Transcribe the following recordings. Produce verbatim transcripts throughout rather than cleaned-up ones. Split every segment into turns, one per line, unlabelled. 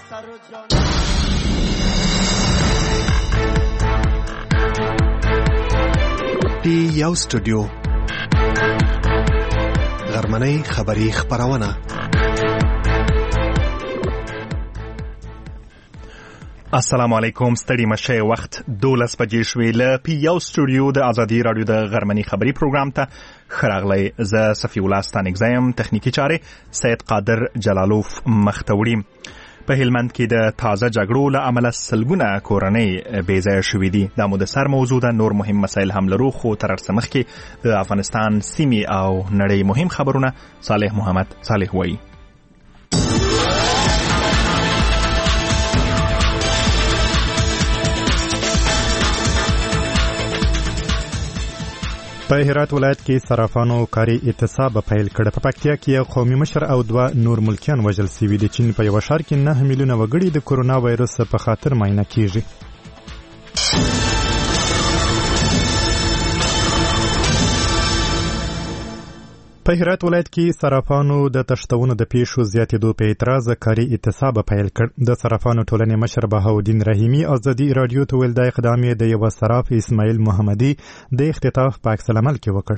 پی یو سټوډیو غرمنۍ خبری خبرونه. السلام علیکم. ستړي مشه وخت دولس بجې شوې. له پی یو سټوډیو د ازادي رادیو د غرمنۍ خبری پروګرام ته خراغلی. زه صفی الله ستانک زیم. تخنیکی چاره سید قادر جلالوف مختوړي. په هلمند کې د تازه جګړو له امله سلګونه کورنۍ بې ځایه شوې دي. دا مو د سر موضوع ده. نور مهم مسایل هم لرو، خو تر څه مخکې د افغانستان سیمې او نړۍ مهم خبرونه صالح محمد صالح وایي.
په هرات ولایت کې صرافانو کاري اعتصاب پیل کړ. په پکتیا کې یو قومي مشر او دوه نور ملکیان وژل شوي دي. چین په یو ښار کې نه میلیونه وګړي د کورونا وایرس په خاطر معاینه کیږي. په هرات ولایت کې صرافانو د تشتونو د پیښو زیاتېدو په اعتراض کاري اعتصاب پیل کړ. د صرافانو ټولنې مشر بهاودین رحیمی ازادي رادیو ته ویل د اقدام د یو صراف اسماعیل محمدي د اختطاف په عکس العمل کې وکړ.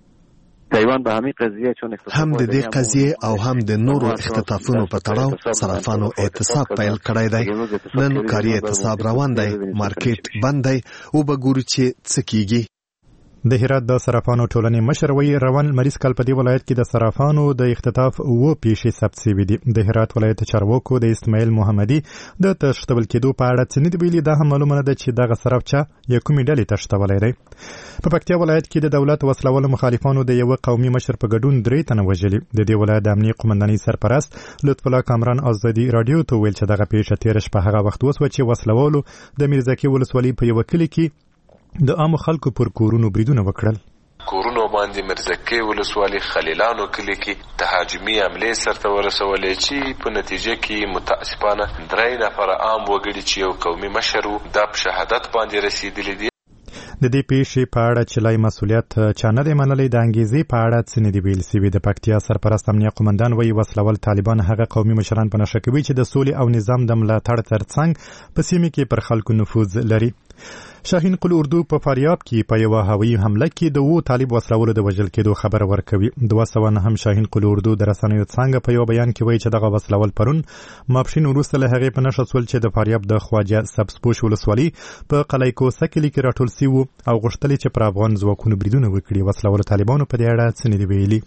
هم د دې قضیه او هم د نورو اختطافونو په تړاو صرافانو اعتصاب پیل کړی دی. نن کاري اعتصاب روان دی. مارکیټ بند دی او به ګورو چې څه کیږي.
د هرات د صرافانو ټولنې مشر وایي روان مریض کال په دې ولایت کې د صرافانو د اختطاف و پیښې ثبت شوي دي. د هرات ولایت چارواکو د اسماعیل محمدي د تښتول کېدو په اړه څه نه دي ویلي. دا هم معلومه نه ده چې دغه صراف چا یا کومې ډلې تښتولی دی. په پکتیا ولایت کې د دولت وسلوالو مخالفانو د یو قومي مشر په ګډون درې تنه وژلي. د دې ولایت د امنیه قومندانۍ سرپرست لطف الله کامران ازادي رادیو ته ویل چې دغه پیښه تېره شپه هغه وخت وسوه چې وسلوالو د میرزکي ولسوالۍ په یو کلي کې د عامو خلکو پر کورونو بریدونه وکړل.
کورونو باندې مرزکي ولسوالۍ خلیلانو کلی کې تهاجمي حملې سرته ورسولې چې په نتیجه کې متاسفانه درې نفر عام وګړي چې یو قومي مشر و د شهادت باندې رسیدلي دي.
د دې پیښې په اړه چې لای مسؤلیت چا نه دی منلی، د انګیزې په اړه څه نه دي ویل سوي. د پکتیا سرپرست امنیه قومندان وایي وسلوال طالبان هغه قومي مشران په نښه کوي چې د سولې او نظام د ملاتړ ترڅنګ په سیمه کې پر خلکو نفوذ لري. شاهین قل اردو په فاریاب کې په یو هوایي حمله کې د وو طالب وسلوالو د وژل کېدو خبر ورکوي. دوه سوه نه هم شاهین قل اردو د رسنیو څنګه په یو بیان کې وایي چې دغه وسلوال پرون ماپښین وروسته له هغې په نښه سول چې د فاریاب د خواجه سبزپوش ولسوالۍ په قلعه کوسه کلي کې راټول سوي وو او غوښتل چې پر افغان ځواکونو بریدونه وکړي. وسلوالو طالبانو په دې اړه څه نه دي ویلي.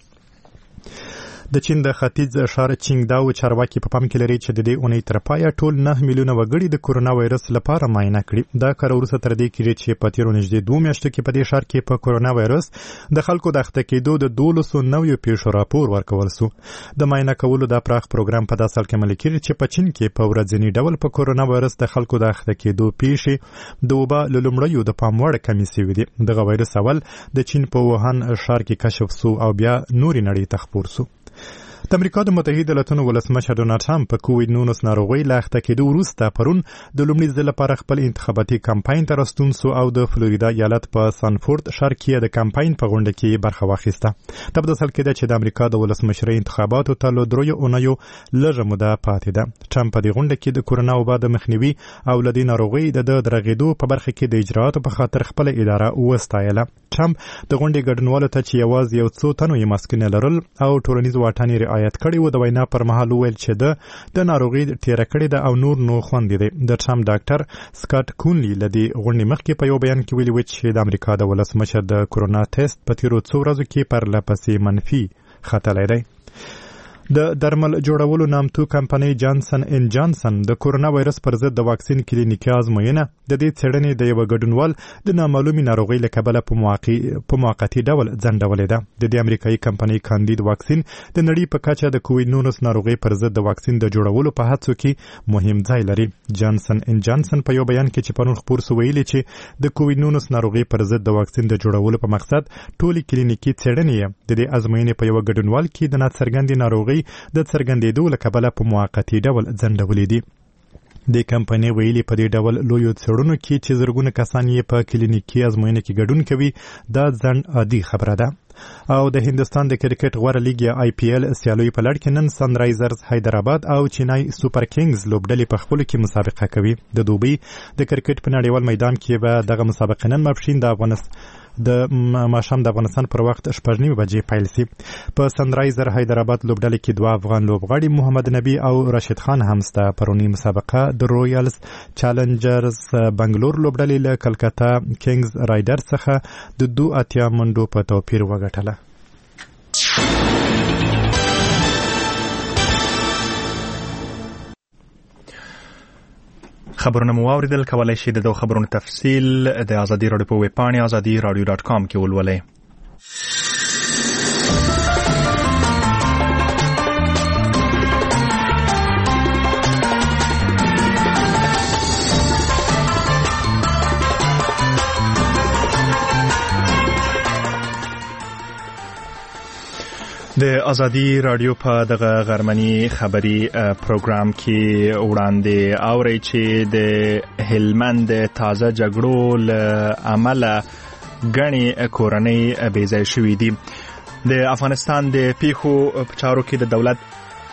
د چین د ختیځ ښار چینګداو چارواکي په پام کې لري چې د دې اونۍ تر پایه ټول نه میلیونه وګړي د کورونا وایرس لپاره معاینه کړي. دا کار وروسته تر دې کېږي چې په تېرو نږدې دوه میاشتو کې په دې ښار کې په کورونا وایرس د خلکو د اخته کېدو د دولسو نویو پیښو راپور ورکول سو. د معاینه کولو دا پراخ پروګرام په داسې حال کې عملي کېږي چې په چین کې په ورځني ډول په کورونا وایرس د خلکو د اخته کېدو پیښې د وبا له لومړیو د پام وړ کمې سوي دي. دغه وایرس اول د چین په ووهان ښار کې کشف سو او بیا نورې نړۍ ته خپور سو. د امریکا د متحده ایالاتونو ولسمشر ډونالډ ټرمپ په کووډ نولس ناروغۍ له اخته کېدو وروسته پرون د لومړي ځل لپاره خپل انتخاباتي کمپاین ته راستون سو او د فلوریدا ایالت په سانفورد ښار کې د کمپاین په غونډه کې برخه واخیسته. دا په داسې حال کې ده چې د امریکا د ولسمشرۍ انتخاباتو ته له دریو اونیو لږه موده پاتې ده. ټرمپ په دې غونډه کې د کورونا وبا د مخنیوي او له دې ناروغۍ د درغېدو په برخه کې د اجرااتو په خاطر خپله اداره وستایله. ټرمپ د غونډې ګډونوالو ته چې یوازې یو څو تنو یې ماسکونه لرل او ټولنیز واټن یې رعایت کړی و د وینا پر مهال وویل چې ده د ناروغۍ تېره کړې ده او نور نو خوندې دی. د ټرمپ ډاکټر سکاټ کونلي له دې غونډې مخکې په یو بیان کې ویلي و چې د امریکا د ولسمشر د کورونا ټیسټ په تېرو څو ورځو کې پرله پسې منفي ختلی دی. د درمل جوړولو نامتو کمپنۍ جانسن ان جانسن د کورونا وایرس پر ضد د واکسین کلینیکي ازموینه د دې څېړنې د یو ګډونوال د نامعلومې ناروغۍ له کبله په موقتي ډول ځنډولې ده. د دې امریکایي کمپنۍ کاندید واکسین د نړۍ په کچه د کووډ نولس ناروغۍ پر ضد د واکسین د جوړولو په هڅو کې مهم ځای لري. جانسن ان جانسن په یو بیان کې چې پرون خپور سو ویلي چې د کووډ نولس ناروغۍ پر ضد د واکسین د جوړولو په مقصد ټولې کلینیکي څېړنې د دې ازموینې په یو ګډونوال کې د ناڅرګندې ناروغۍ د څرګندېدو له کبله په موقتي ډول ځنډولې دي. د کمپنۍ ویلي په دې ډول لویو څېړنو کې چې زرګونه کسان یې په کلینیکي ازموینه کې ګډون کوي دا ځنډ عادي خبره ده. او د هندستان د کرکټ غوره لیګ یا آی پی ایل سیالیو په لړ کې نن سن رایزرز حیدرآباد او چینای سوپر کینګز لوبډلې په خپلو کې مسابقه کوي. د دوبۍ د کرکټ په نړیوال میدان کې به دغه مسابقه نن ماپښین د افغانستان د ماښام د افغانستان پر وخت شپږ نیمې بجې پیل شي. په سنرایزر حیدرآباد لوبډلې کې دوه افغان لوبغاړي محمد نبی او راشد خان هم سته. پرونی مسابقه د رویالز چالنجرز بنگلور لوبډلې له کلکتا کینګز رایډر څخه د دوه اتیا منډو په توپیر وګټله.
خبرونه مو واوریدل. کولای شئ د دغو خبرونو تفصیل د ازادي راډیو په ویب پاڼې ازادي راډیو ډاټ کام کې ولولئ. د ازادي رادیو په دغه غرمني خبري پروګرام کې وړاندې اوري چې د هلمند تازه جګړو له امله غني کورنۍ بې ځای شوې دي. د افغانستان د پیښو په چارو کې د دولت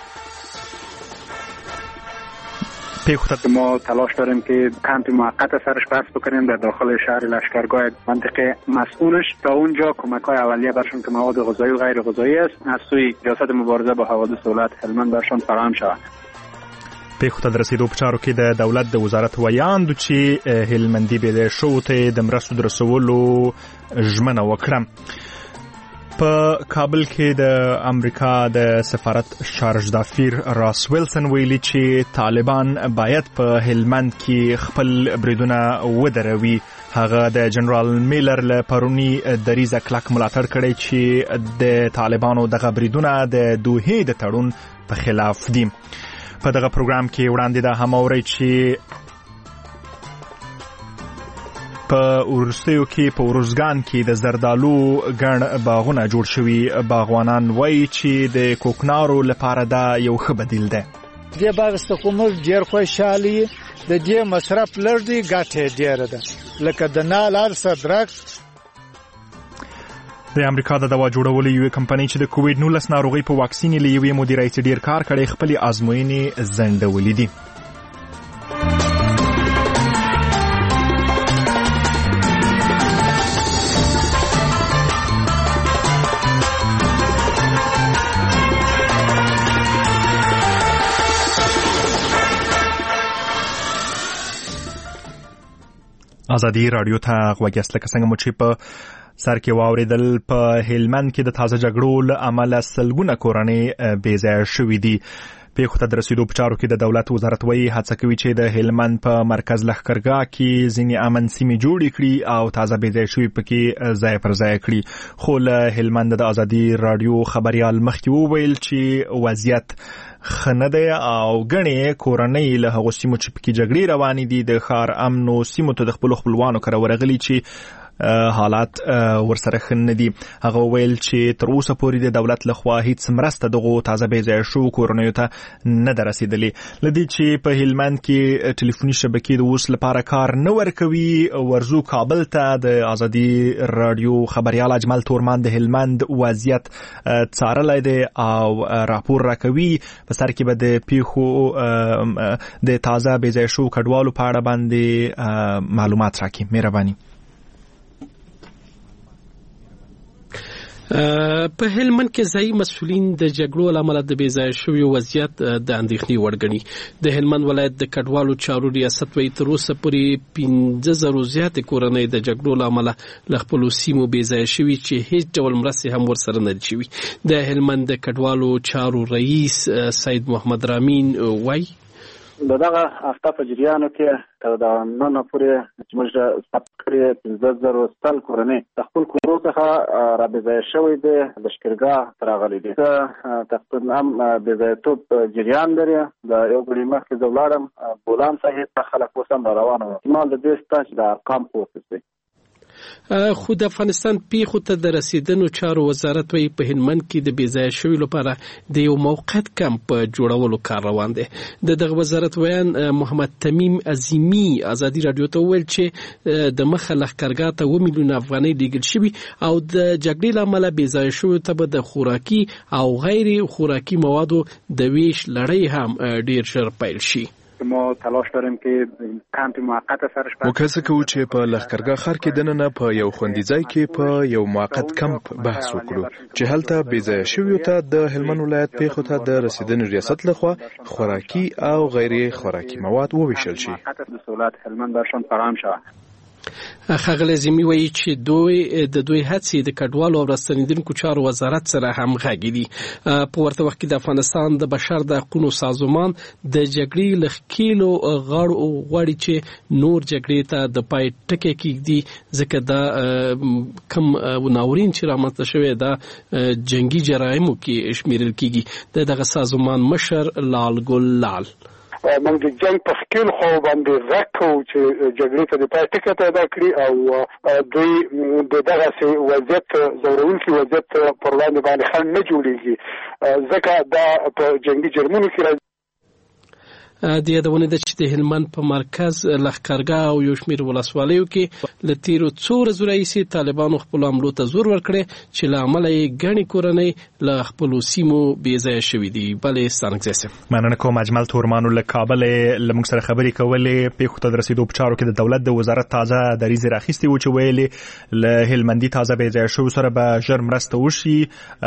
پیخوت ما تلاش داریم که کمپ موقت سرش بس بکنیم در داخل شهر لشکرگاه منطقه مسئولش تا اونجا کمک‌های اولیه برشون که مواد غذایی و غیر غذایی است از سوی ریاست مبارزه با حوادث دولت هلمند برشون فراهم شود.
پیخوت د رسیدو په چارو کې د دولت د وزارت ویاند چې هلمندي به شو ته د مرستو درسولو ژمنه وکړه. په کابل کې د امریکا د سفارت شارج دافیر راس ویلسن ویلي چې طالبان باید په هلمند کې خپل بریدونه ودروي. هغه د جنرال میلر له پرونی دریزه کلک ملاتړ کړی چې د طالبانو دغه بریدونه د دوحې د تړون په خلاف دي. په دغه پروګرام کې وړاندې دا هم اورئ چې په ورستیو کې په ورزګان کې د زردالو ګڼ باغونه جوړ شوي. باغوانان وایي چې د کوکنارو لپاره دا یو ښه بدیل دی.
دې باغ ستکومل ډېر خوشحالي د دې مصرف لږ دی ګټه ډېره ده لکه د نال صدرک.
د امریکا د دوا جوړولو یوې کمپنۍ چې د کووډ نولس ناروغۍ په واکسین یې یوې مدیرې چې ډېر کار کړی خپلې ازموینې ځنډولې دي. ازادي رادیو ته غوږ یاست. لکه څنګه مو چې په سر کې واوریدل په هلمند کې د تازه جګړو له امله سلګونه کورنۍ بې ځایه شوې دي. پیښو ته د رسیدو په چارو کې د دولت وزارت وایي هڅه کوي چې د هلمند په مرکز لښکرګاه کې ځینې امن سیمې جوړې کړي او تازه بې ځایه شوي پکې ځای پر ځای کړي. خو له هلمند د ازادي رادیو خبریال مخکې وویل چې وضعیت خنه ده او غني کورنۍ له هغو سیمو چې پکې جګړې روانې دي د ښار امنو سیمو ته د خپل خپلوانو کره ورغلي چې حالات ورسره خنه دي. هغه ویل چې تر اوسه پورې د دولت لخوا هیڅ مرسته دغه تازه بې ځای شو کورنۍ ته نه درسیدلې. لدی چې په هلمند کې ټلیفوني شبکې د اوس لپاره کار نه ورکوي. ورزو کابل ته د ازادي رادیو خبريال اجمل تورمان د هلمند وضعیت څارلای دی او راپور راکوي. په سر کې به د پیښو د تازه بې ځای شو کډوالو په اړه باندې معلومات راکړي. مهرباني.
په هلمند کې ځایي مسؤلین د جګړو له امله د بې ځایه شویو وضعیت د اندېښنې وړ ګڼي. د هلمند ولایت د کډوالو چارو ریاست وایي تر اوسه پورې پنځه زرو زیاتې کورنۍ د جګړو له امله له خپلو سیمو بې ځایه شوي چې هیڅ ډول مرستې هم ورسره نه دي شوي. د هلمند د کډوالو چارو رئیس سید محمد رامین وایي
د دغه هفته په جریانو کې تر دا نن پورې چې موږ ثبت کړی پنځه زره سل کورنۍ د خپل کورو څخه را بې ځایه شوي دي. لښکرګاه ته راغلي دي. تقریبا هم بې ځایتوب جریان لري. د یو غړي مخکې زه ولاړم بولان صاحب ته خلک اوس هم روان وو. احتمال د دې شته چې د ارقام پورته شي.
خو د افغانستان پیښو ته د رسیدنو چارو وزارت وی په هلمند کې د بیځای شوی لپاره د یو موقت کمپ جوړولو کار روان دی. د دغه وزارت ویان محمد تمیم عظیمی ازادي رادیو ته ویل چې د مخه لښکرګاه ته و میلیون افغانۍ لیږل شوي او د جګړې له امله بیځای شویو ته به د خوراکي او غیر خوراکي موادو د ویش لړۍ هم ډیر ژر پیل شي.
ما تلاش داریم که کمپ موقت سرش
ما کسه کوو چې په لښکرګاه ښار کې دننه په یو خوندیځای کې په یو موقت کمپ بحث وکړو چې هلته بېځایه شویو ته د هلمند ولایت پیښو ته د رسیدنې ریاست لخوا خوراکي او غیر خوراکي مواد وویشل شي.
د سہولت هلمند برشان فراهم شود.
ښاغلی زمي وایي چې دوی د دوی هڅې د کډوالو او راستنیدونکو چارو وزارت سره همغږي دي. په ورته وخت کې د افغانستان د بشر د حقوقو سازمان د جګړې له ښکېلو غاړو غواړي چې نور جګړې ته د پای ټکی کېږدي ځکه دا کم ناورین چې رامنځته شوی دا جنگي جرایمو کې شمیرل کېږي. د دغه سازمان مشر لال ګل لال
موږ د جنگ په خپل خو باندې راکو چې جګړې ته د پای ټکی پیدا کړي او دوی د دغه سي وضعیت زورونکي وضعیت پر وړاندې باندې خنډ نه جوړیږي ځکه دا په جنگي جرمونو کې
د یادونه ده چې د هلمند په مرکز لښکرګاه او یو شمېر ولسوالیو کې له تیرو څو ورځو راهیسې طالبانو خپلو حملو ته زور ورکړی چې له امله یې ګڼې کورنۍ له خپلو سیمو بېځایه شوي دي. بلې ستانکزی صاحب
مننه کوم. اجمل تورمانو له کابل له موږ سره خبرې کولې. پیښو ته د رسېدو په چارو کې د دولت د وزارت تازه دریځې راخیستې وو چې ویلې له هلمندي تازه بېځایه شویو سره به ژر مرسته وشي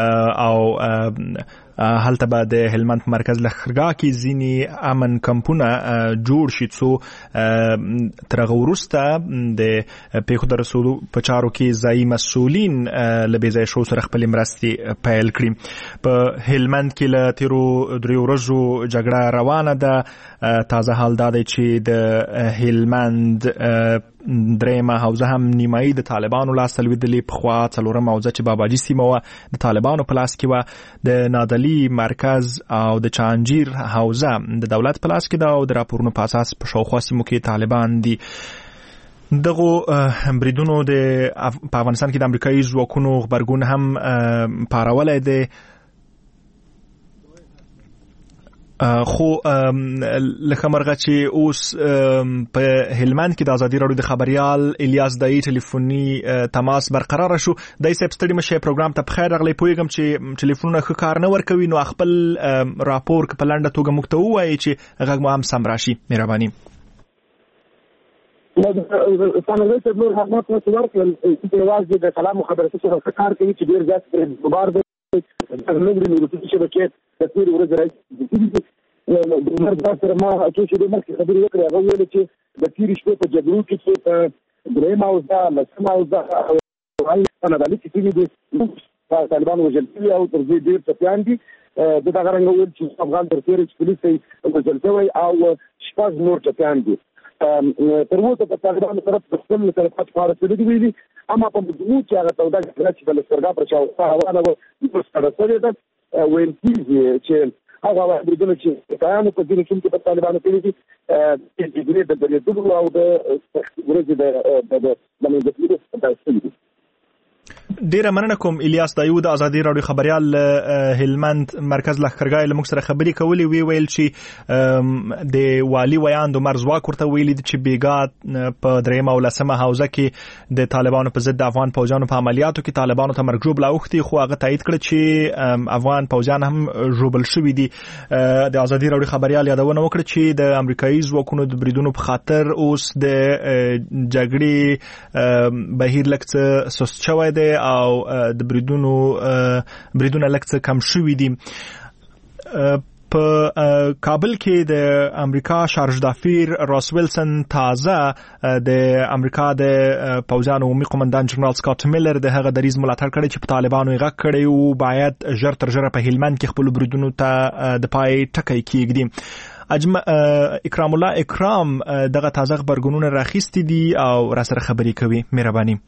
او هلته به د هلمند مرکز لښکرګاه کې ځینې امن کمپونه جوړ شي څو تر هغه وروسته د پیښو د رسولو په چارو کې ځایي مسؤلین له بېځایه شویو سره خپلې مرستې پیل کړي. په هلمند کې له تېرو دریو ورځو جګړه روانه ده. تازه حال دا دی چې د هلمند درېیمه حوزه هم نیمایي د طالبانو لاسته لوېدلې. پخوا څلورمه حوزه چې باباجي سیمه وه د طالبانو په لاس کې وه. د نادلي مرکز او د چانجیر حوزه د دولت په لاس کې ده او د راپورونو په اساس په شاوخوا سیمو کې طالبان دي. دغه بریدونو د په افغانستان کې د امریکایي ځواکونو غبرګون هم پارولی دی. خو لکه مرغه چې اوس په هلمند کې د ازادي راډیو د خبريال الیاس دای ټلیفوني تماس برقرار شو. دای صاحب ستړي مشه پروګرام ته بخیر راغلی. پوهیږم چې ټلیفونونه ښه کار نه ورکوي نو خپل راپور په لنډه توګه موږ ته ووایي چې غږ مو هم سم راشي. مهرباني.
څنګه چې نور حکومت نو ورکړل چې واځي د کلام خبرې سره کار کوي چې ډیر ځات دوبار د نومري نورو شبکې د تیر ورځ راځي د مرګ سره ما چې د مرګ خبرې وکړې هغه ویل چې د تیر شپې په جګړو کې چې په درېیمه حوزه لسمه حوزه او نادلي کې دي طالبان وژل شوي او تر دې ډېر ټپیان دي. د دغه رنګ ویل چې افغان تر تېرې چې پولیس وژل شوی او شپږ نور ټپیان دي. تر اوسه په طالبانو طرف د خپل تلفات په اړه څه دي ویلي اما په مجموع کې هغه سوداګر چې د لښکرګاه پر شاوخوا روانه وه سره سوې ده. ویل کېږي چې هغه بریدونه چې کایانو په ځینو سیمو کې په طالبانو کړي دي د جګړې د درېدلو او د ورځې د منځ کېدو په سترګو دي.
ډیره مننه کوم الیاس دایو د ازادي راډیو خبريال هلمند مرکز لښکرګاه له موږ سره خبرې کولې. وی ویل چې د والي ویاند عمر زواک ورته ویلي چې بیګا په درېیمه او لسمه حوزه کې د طالبانو په ضد افغان پوځیانو په عملیاتو کې طالبانو ته مرګ ژوبله اوښتي خو هغه تایید کړ چې افغان پوځیان هم ژوبل شوي دي. د ازادي راډیو خبريال یادونه وکړه چې د امریکایي ځواکونو د بریدونو په خاطر اوس د جګړې بهیر لږ څه سست شوی دی او د بریدونو بریدونه لږ څه کم شوي دي. په کابل کې د امریکا شارج دافیر راس ویلسن تازه د امریکا د پوځیانو عمومي قومندان جنرال سکاټ میلر د هغه دریځ ملاتړ کړی چې په طالبانو یې غږ کړی او باید ژر تر ژره په هلمند کې خپل بریدونو ته د پای ټکی کېږدي. اجم اکرام الله اکرام دغه تازه خبرګونونه راخیستي دي او را سره خبرې کوي. مهرباني.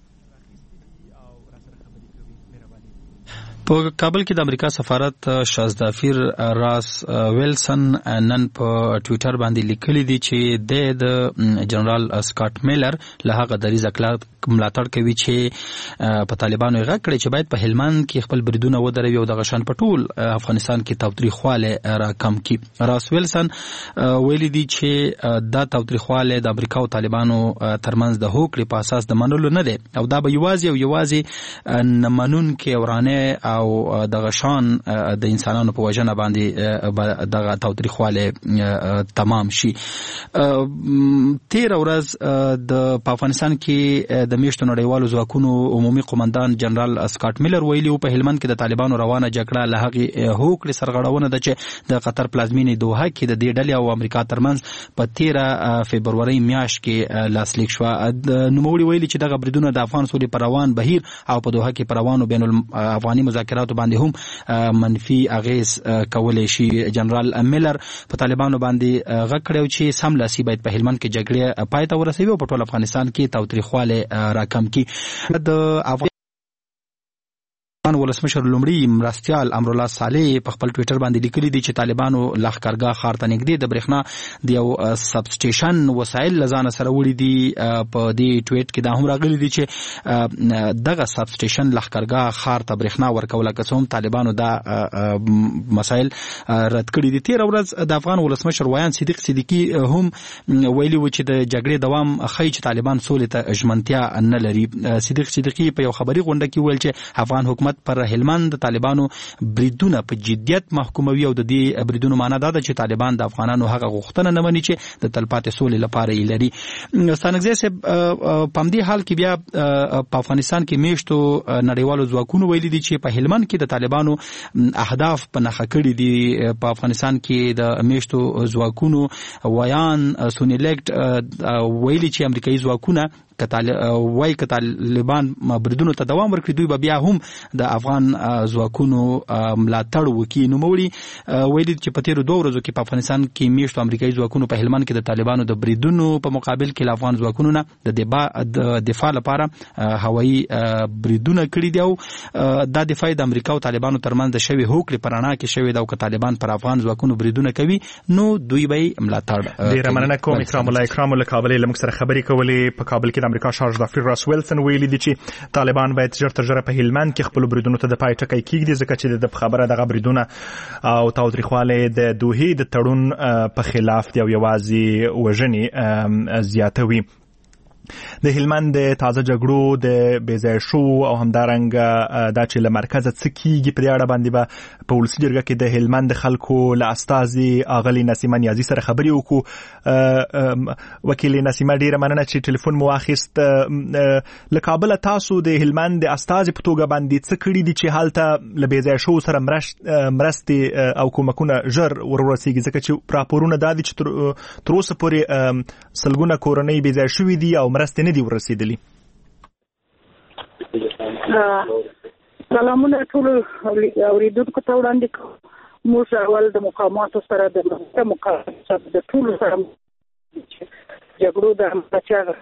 په کابل کې د امریکا سفارت شازدافیر راس ویلسن نن په ټویټر باندې لیکلي دي چې د جنرال سکاټ میلر له هغه دریځ ملاتړ کوي چې په طالبانو یې غږ کړی چې باید په هلمند کې خپل بریدونه ودروي او دغه شان په ټول افغانستان کې تاوتریخواله راکم کړي. راس ویلسن ویلي دي چې دا تاوتریخواله د امریکا او طالبانو ترمنځ د هوکړې په اساس د منلو نه دی او دا به یوازې او یوازې نمنونکې ورانه او دغه شان د انسانانو په وژنه باندې دغه تاوتریخواله تمام شي. تیر ورځ د افغانستان کې د میشتو نړیوالو ځواکونو عمومي قومندان جنرال اسکاټ میلر ویلي په هلمند کې د طالبانو روانه جګړه له هغې هوکړې سرغړونه ده چې د قطر پلازمینې دوحه کې د دې ډلې او امریکا ترمنځ په تیره فبرورۍ میاشت کې لاسلیک شوه. نوموړي ویلي چې دغه بریدونه د افغان سولې پر روان بهیر او په دوحه کې پر روانو بین الافغاني مذاکراتو باندې هم منفي اغیز کولی شي. جنرال میلر په طالبانو باندې غږ کړی چې سملاسي باید په هلمند کې جګړې پای ته ورسوي او په ټول افغانستان کې تاوتریخواله راکم کړي. د افغان ولسمشر لومړي مرستیال امرالله صالح په خپل ټویټر باندې لیکلي دي چې طالبانو لښکرګاه ښار ته نږدې د برېښنا د یو سب سټیشن وسایل له ځانه سره وړي دي. په دې ټویټ کې دا هم راغلي دي چې دغه سب سټیشن لښکرګاه ښار ته برېښنا ورکوله که څه هم طالبانو دا مسایل رد کړي دي. تېره ورځ د افغان ولسمشر ویان صدیق صدیقي هم ویلي و چې د جګړې دوام ښیي چې طالبان سولې ته ژمنتیا نه لري. صدیق صدیقي په یو خبري غونډه کې ویل چې افغان حکومت پر هلمند د طالبانو بریدونه په جدیت محکوموي او د دې بریدونو معنا دا ده چې طالبان د افغانانو هغه غوښتنه نه مني چې د تلپاتې سولې لپاره یې لري. ستانکزی صاحب په همدې حال کې بیا په افغانستان کې میشتو نړیوالو ځواکونو ویلي دي چې په هلمند کې د طالبانو اهداف په نښه کړي دي. په افغانستان کې د میشتو ځواکونو ویان سونیلیکټ ویلي چې امریکایي ځواکونه وای که طالبان بریدونو ته دوام ورکړي دوی به بیا هم د افغان ځواکونو ملاتړ وکړي. نوموړي ویلي چې په تېرو دوه ورځو کې په افغانستان کې میشتو امریکایي ځواکونو په هلمند کې د طالبانو د بریدونو په مقابل کې له افغان ځواکونو نه د دفاع لپاره هوایي بریدونه کړي دي او دا دفاع د امریکا او طالبانو ترمنځ د شوې هوکړې په رڼا کې شوې ده او که طالبان پر افغان ځواکونو بریدونه کوي نو دوی به یې ملاتړ کوي.
ډېره مننه کوم اکرام الله اکرام له کابل له موږ سره خبرې کولې. په کابل کې امریکا شاهزاده راس ویلسن ویلي دي چې طالبان باید ژر تر ژره په هلمند کې خپل بریدونو ته د پای ټکی کېږدي ځکه چې د خبره دغه بریدونه او تاوتریخواله د دوحې د تړون په خلاف دی او یوازې وژنې زیاتوي. د هلمند تازه جګړو د بېځایه شو او همدارنګه دا چې له مرکزه څه کېږي په دې اړه باندې به په ولسي جرګه کې د هلمند خلکو له استازي اغلې نسیمه نیازي سره خبرې وکړو. وکیل نسیمه ډېره مننه چې ټلیفون مو واخیست. له کابله تاسو د هلمند د استازي په توګه باندې څه کړي دي چې هلته له بېځایه شو سره مرستې او کومکونه ژر ورورسېږي ځکه چې راپورونه دا دي چې تر اوسه پورې سلګونه کورنۍ بېځایه شوي دي او مرستې نه دي ورسېدلي.
سلامونه ټول اوریدونکو ته وړاندې کوم. موږ اول د مقاماتو سره د مقاماتو د ټولو سره جګړو د همکارۍ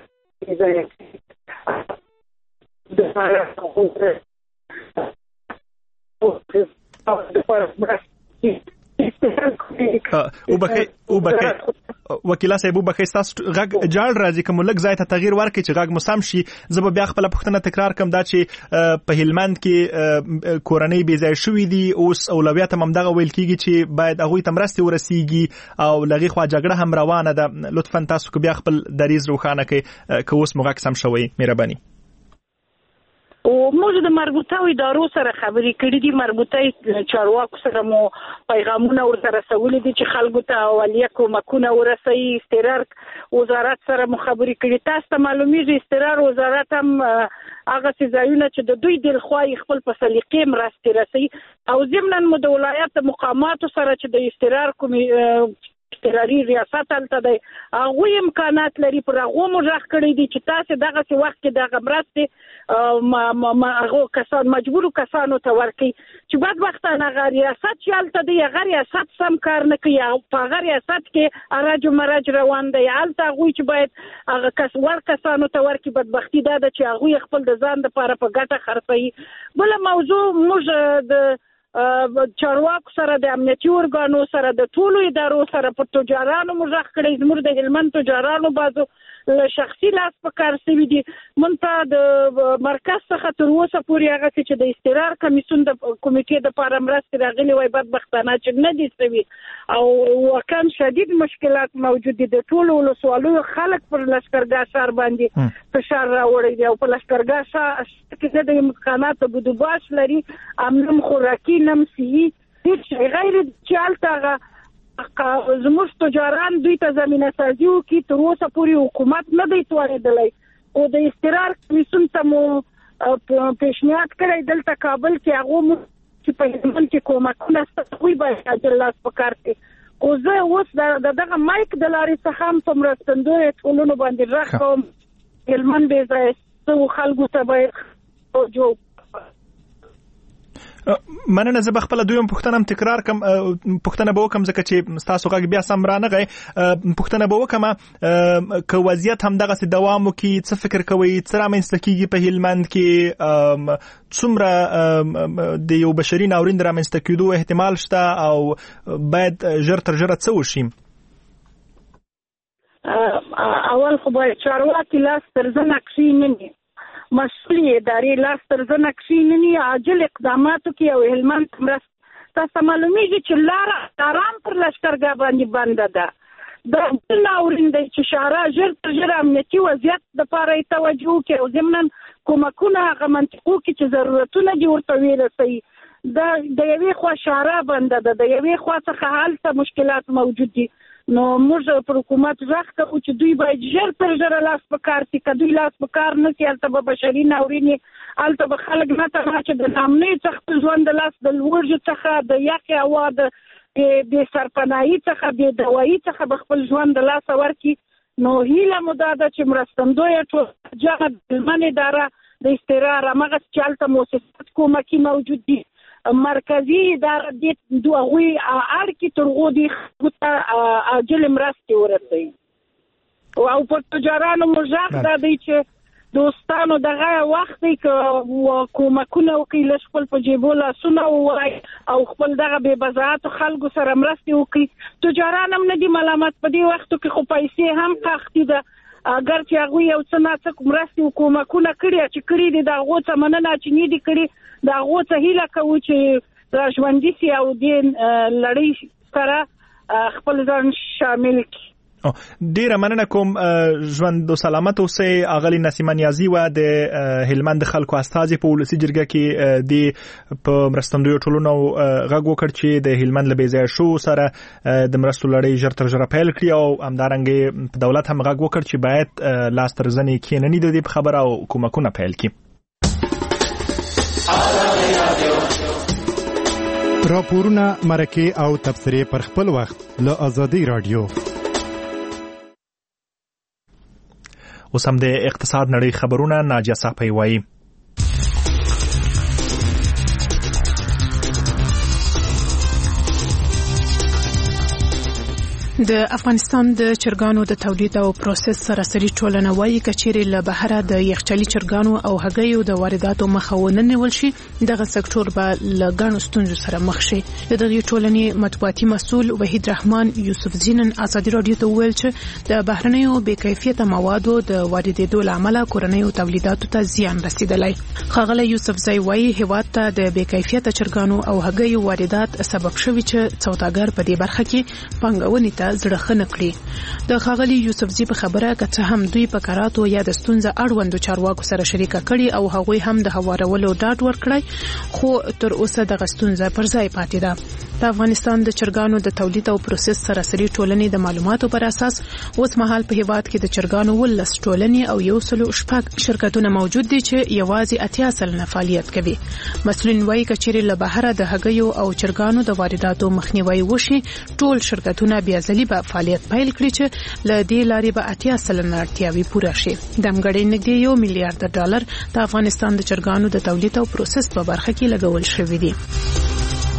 او بخیر وکیل صاحب وبخښئ ستاسو غږ جاړ راځي کوم لږ ځای ته تغییر ورکړي چې غږ مو سم شي. زه به بیا خپله پوښتنه تکرار کړم دا چې په هلمند کې کورنۍ بېځایه شوي دي اوس اولویت هم همدغه ویل کېږي چې باید هغوی ته مرستې ورسیږي او له هغې خوا جګړه هم روانه ده. لطفا تاسو که بیا خپل دریځ روښانه کړئ که اوس مو غږ سم شوی مهرباني.
او موږ د مربوطه ادارو سره خبرې کړې دي. مربوطه چارواکو سره مو پیغامونه ورته رسولي دي چې خلکو ته اولیه کومکونه ورسوي. استقرار وزارت سره مو خبرې کړې. تاسو ته معلومیږي استقرار وزارت هم هغه ځایونه چې د دوی دلخواه خپل په سلیقې مرستې رسوي او ضمناً مو د ولایت مقاماتو سره چې د استقرار کومې استقراري ریاست هلته دی هغوی امکانات لري پر هغو مو غږ کړی دي چې تاسې دغسې وخت کې دغه مرستې هغو کسان مجبورو کسانو ته ورکوي چې بدبختانه هغه ریاست چې هلته دی هغه ریاست سم کار نه کوي. په هغه ریاست کې ارج و مرج روان دی. هلته هغوی چې باید هغه کس ور کسانو ته ورکړي بدبختي دا ده چې هغوی خپل د ځان دپاره په ګټه خرڅوي. بله موضوع موږ د چارواکو سره د امنیتي ارګانو سره د ټولو ادارو سره په تجارانو مجرح کړی. زموږ د هلمند تجارانو بازو شخصي لاس په کار سوي دي. مونږ د مرکز څخه تر اوسه پورې هغه چې د استقرار کمیسیون د کمیټې د پاره مرستې راغلي وای بدبختانه چې نه دي سوي او وکم شدید مشکلات موجود دي. د ټولو ولسوالیو خلک پر لشکرګاه ښار باندې فشار راوړی دی او په لشکرګاه ښار کې د امکاناتو بودوباش لري، امنم خوراکي نم سي هیڅ غیر چالتاغه زموږ تجاران دوی ته زمینه سازي وکړي. تر اوسه پورې حکومت نه دی توانېدلی او د استقرار کمیسیون ته مو پیشنهاد کړی دلته کابل کې هغو مو چې په هلمند کې کومکونه شته هغوی باید عاجل لاس په کار کړي. خو زه اوس د دغه مایک د لارې څخه هم په مرستندویو ټولنو باندې غږ کوم هلمند بې ځایه شوو خلکو ته باید توجه
مننه. زه به خپله دویم پوښتنه هم تکرار کم پوښتنه به وکم ځکه چې ستاسو غږ بیا سم رانغی. پوښتنه به وکم که وضعیت همدغسې دوام وکړي څه فکر کوئ څه رامنځته کېږي په هلمند کې؟ څومره د یو بشري ناورین د رامنځته کېدو احتمال شته او باید ژر تر ژره څه وشي؟
اول خو باید چارواکي لاس تر زنه کښېنني، مسؤلې ادارې لاس تر زنه کښېنني، عاجل اقداماتو کې او هلمند مرسته. تاسو معلومیږي چې لاره آرام پر لشکرګاه باندې بنده ده. دا بل ناورین دی چې شهره ژر تر ژره امنیتي وضعیت دپاره یې توجه وکړي او ضمنا کومکونه هغه منطقو کې چې ضرورتونه دي ورته ورسوي. دا د یوې خوا شهره بنده ده، د یوې خوا څخه هلته مشکلات موجود دي. نو موږ پر حکومت غږ کوو چې دوی باید ژر تر ژره لاس په کار کړي. که دوی لاس په کار نه کړي هلته به بشري ناورین هلته به خلک نه تنها چې د ناامنۍ څخه ژوند د لاس د لوږې څخه د یخې هوا د بې سرپناهي څخه بې دوایي څخه به خپل ژوند د لاسه ورکړي. نو هیله مو دا ده چې مرستندویه ټولنه جمع د هلمند اداره د استقرار همغسې چې هلته مؤسسات کومکي موجود دي، مرکزي اداره دې دوه هغوی اړیکې تر هغو دې خلکو ته عاجل مرستې ورسوي. او پر تجارانو مو غږ دا دی چې دوستانو دغه وخت دی که کومکونه وکړي، لږ خپل په جیبو لاسونه ووایي او خپل دغه بې بضاعتو خلکو سره مرستې وکړي. تجاران هم نه دي ملامت، په دې وختو کې خو پیسې هم قحطي ده. اگر چې هغوی یو څه ناڅه مرستې او کومکونه کړي چې کړي دي د هغو څه مننه، چې نه دي کړي د هغو څه هیله کوو چې را ژوندي سي او دې لړۍ سره خپل ځان شامل کړي.
ډیره مننه کوم. ژوند او سلامت اوسئ. اغلی نسیمه نیازي وه د هلمند خلکو استازي په ولسي جرګه کې د په مرستندویو ټولنو غږ وکړ چې د هلمند له بې ځایه شوو سره د مرستو لړۍ ژر تر ژره پیل کړي او همدارنګې په دولت هم غږ وکړ چې باید لاس تر زنې کښېنني د دې په خبره او کومکونه پیل کړي.
راپورونه، مرکې او تبصرې پر خپل وخت له آزادۍ رادیو.
اوس هم د اقتصاد نړۍ خبرونه ناجیه صاحب وایي.
د افغانستان د چرګانو د تولید او پروسس سراسري ټولنه وايي کچېرې له بهره د یخچالي چرګانو او هګیو د وارداتو مخه ونیول شي دغه سکتور به له ګڼو ستونزو سره مخ شي. د دغې ټولنې مطبوعاتي مسؤل وحید رحمان یوسف زینن ازادي رادیو ته وویل چې د بهرنیو بې کیفیته موادو د واردېدو له امله کورنیو تولیداتو ته زیان رسیدلی. ښاغلی یوسف زی وايي هېواد ته د بې کیفیته چرګانو او هګیو واردات سبب شوي چې سوداګر په دې برخه کې پانګونې ته زړه ښه نه کړي. د ښاغلي یوسفزي په خبره که څه هم دوی په کراتو یا د ستونزه اړوندو چارواکو سره شریکه کړي او هغوی هم د هوارولو ډاډ ورکړی، خو تر اوسه دغه ستونزه پر ځای پاتې ده. د افغانستان د چرګانو د تولید او پروسس سراسري ټولنې د معلوماتو پر اساس اوس مهال په هېواد کې د چرګانو ولس ټولنې او یو سلو شپږ شرکتونه موجود دي چې یوازې اتیا سلنه فعالیت کوي. مسؤلین وایي که چیرې له بهره د هګیو او چرګانو د وارداتو مخنیوی وشي، ټول شرکتونه بیا ځلي به فعالیت پیل کړي چې له دې لارې به اتیا سلنه اړتیاوې پوره شي. دمګړۍ نږدې یو میلیارډ ډالر د افغانستان د چرګانو د تولید او پروسس په برخه کې لګول شوي دي.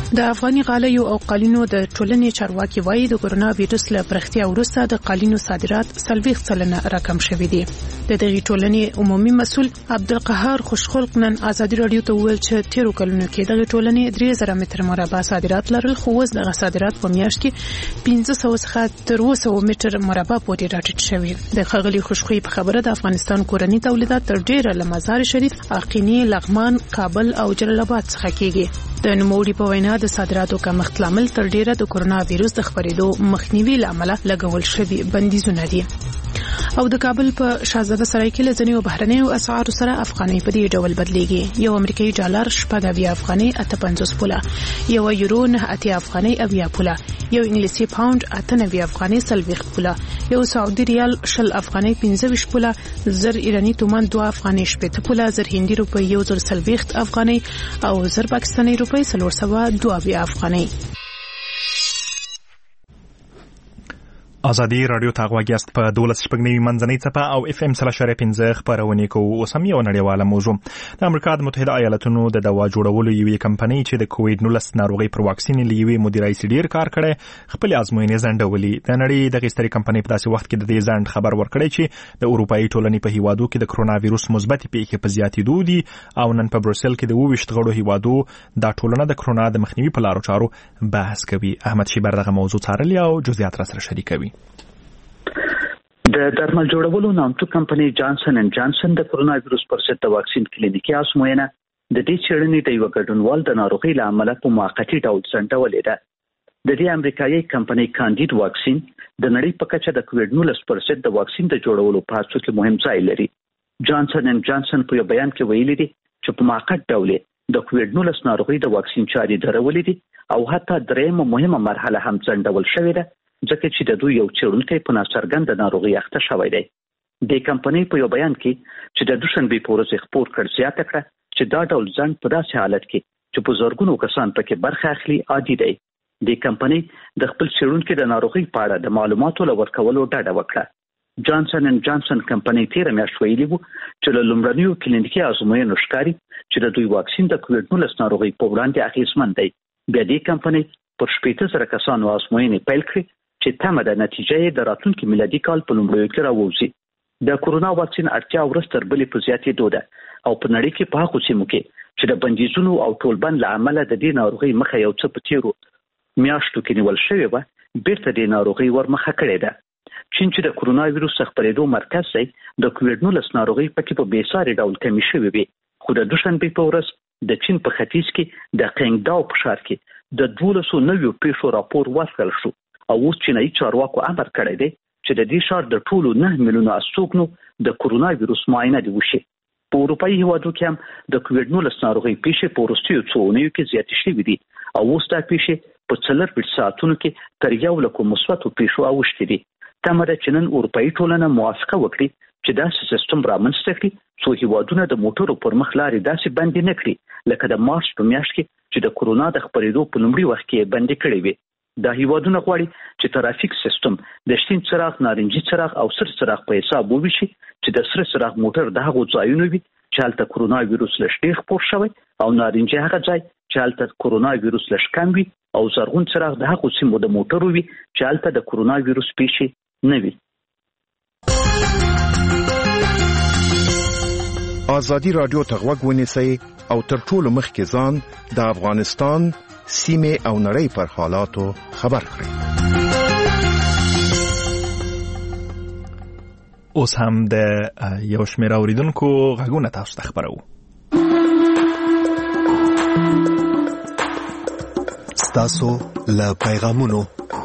د افغاني غالیو او قالینو د ټولنې چارواکي وایي د کورونا وایرس له پرختیا وروسته د قالینو صادرات سلويخ سلنه راکم شوي دي. د دغه ټولنې عمومي مسؤل عبدالقهار خوشخلق نن ازادي رادیو ته ویل چې تیرو کلونو کې دغه ټولنې درې زره متر مربع صادرات لرل، خو اوس دغه صادرات په میاشت کې پنځه سوه څخه تر اوه سوه متر مربع پورې راټیټ شوي. د ښاغلي خوشخوي په خبره د افغانستان کورني تولیدات تر ډیره له مزار شریف، اقینی، لغمان، کابل او جلال آباد څخه کیږي. د نوموړي په وینا د صادراتو کمښت لامل تر ډیره د کورونا وایرس د خپرېدو مخنیوي لامل لګول شوي بندیزونه دي. او د کابل په شاهزاده سرای کې لزنیو بهرنیو اسعارو سره افغاني په دې ډول بدلېږي. یو امریکایي ډالر شپږ اویا افغاني اته پنځوس پوله، یو یورو نه اتیا افغاني اویا پوله، یو انګلیسي پاوند اته نوي افغاني سلويخت پوله، یو سعودي ریال شل افغاني پنځه ویشت پوله، زر ایراني تومان دوه افغاني شپږ پوله، زر هندي روپی یو زر سلويخت افغاني او زر پاکستاني روپی څلور سوه دوه اویا افغاني.
ازادي رادیو ته غواګیاست په دولس شپږ نوي منځنۍ څپه او اف ام سره شری پنځه خبرونه کوو. اوس هم یو نړیواله موضوع. د امریکا د متحده ایالاتونو د دوا جوړولو یوې کمپنۍ چې د کووډ نولس ناروغي پر واکسین لیوي مدیرای سډیر کار کړي خپل ازموینې زندولې. د نړۍ د غستري کمپنۍ په داسې وخت کې د دې ځند خبر ورکړی چې د اروپאי ټولنې په هیوادو کې د کرونا وایرس مثبت پیښې په زیاتېدو دي او نن په بروسل کې د اووه ویشت غړو هیوادو د ټولنه د کرونا د مخنیوي په لارو چارو بحث کوي. احمد شیبر دغه موضوع څارلی او جزئیات را سره شریکوي.
د درمل جوړولو نامتو کمپنۍ جانسن اینڈ جانسن د کرونا وایرس پر ضد د واکسین کلینیکي ازموینه د دې چېړنې د یو ګډونوال د ناروغۍ له امله په موقتي ډول ځنډولې ده. د دې امریکایي کمپنۍ کاندید واکسین د نړۍ په کچه د کووډ نولس پر ضد د واکسین د جوړولو په هڅو کې مهم ځای لري. جانسن اینڈ جانسن په یو بیان کې ویلي دي چې په موقت ډول د کووډ نولس ناروغۍ د واکسین چارې درولې دي او حتی درېیمه مهمه مرحله هم ځنډول شوې ده ځکه چې د دوی یو چېرونکی په ناڅرګنده ناروغي اخته شوی دی. د کمپنۍ په یو بیان کې چې د دوشنبې په ورځ خپور کړ زیاته کړه چې دا ډول ځنډ په داسې حالت کې چې په زرګونو کسان پکې برخه اخلي عادي دی. د کمپنۍ د خپل چېرونکي د ناروغۍ په اړه د معلوماتو لورکولو ډاډه وکړه. جانسن اینڈ جانسن کمپنۍ تیر میاشت ویلي وو چې له لومړنیو کلینیکي ازموینو ښکاري چې د دوی واکسین د کووډ نولس ناروغۍ په وړاندې اغېزمن دی. بیا دې کمپنۍ پر شپږ زره کسانو ازموینې پیل کړې چې تمه ده نتیجه یې د راتلونکي میلادي کال په لومړیو کې راووځي. د کورونا واکسین اړتیا ورځ تر بلې په زیاتېدو ده او په نړۍ کې په هغو سیمو کې چې د بندیزونو او ټولبند له امله د دې ناروغۍ مخه یو څه په تیرو میاشتو کې نیول شوې وه بیرته دې ناروغۍ ورمخه کړې ده. چین چې د کورونا وایرس خپرېدو مرکز دی د کووډ نولس ناروغۍ پکې په بېساري ډول کمې شوې وي، خو د دوشنبې په ورځ د چین په ختیځ کې د قینګداو په ښار کې د دولسو نویو پیښو راپور ورکړل شو او اوس چینایي چارواکو امر کړی دی چې د دې ښار د ټولو نه میلیونه استوګنو د کورونا وایرس معاینه دې وشي. په اروپایي هیوادو کې هم د کووډ نولس ناروغۍ پیښې په وروستیو څو اونیو کې زیاتې شوې دي او اوس دا پیښې په څلور ویشت ساعتونو کې تر یو لکو مثبتو پیښو اوښتې دي. تمه ده چې نن اروپایي ټولنه موافقه وکړي چې داسې سیستم رامنځته کړي څو هیوادونه د موټرو پر مخ لارې داسې بندې نه کړي لکه د مارچ په میاشت کې چې د کورونا د خپرېدو په لومړي وخت کې بندې کړې وي. دا هیوادونه غواړي چې ترافیک سیستم د شین څراغ، نارنجي څراغ او سر څراغ په حساب وویشي چې د سر څراغ موټر د هغو ځایونو وي چې هلته کورونا وایرس لږ ډېر خپور شوی او نارنجي هغه ځای چې هلته کورونا وایرس لږ کم وي او زرغون څراغ د هغو سیمو د موټرو وي چې هلته د کورونا وایرس پیښې نه وي.
ازادي رادیو ته غوږ ونیسئ او تر ټولو مخکې ځان د افغانستان سیمه او نړۍ پر حالاتو خبر کړئ.
اوس هم د یو شمېر اوریدونکو غږونه تاسو ته خبرو.
ستاسو له پیغامونو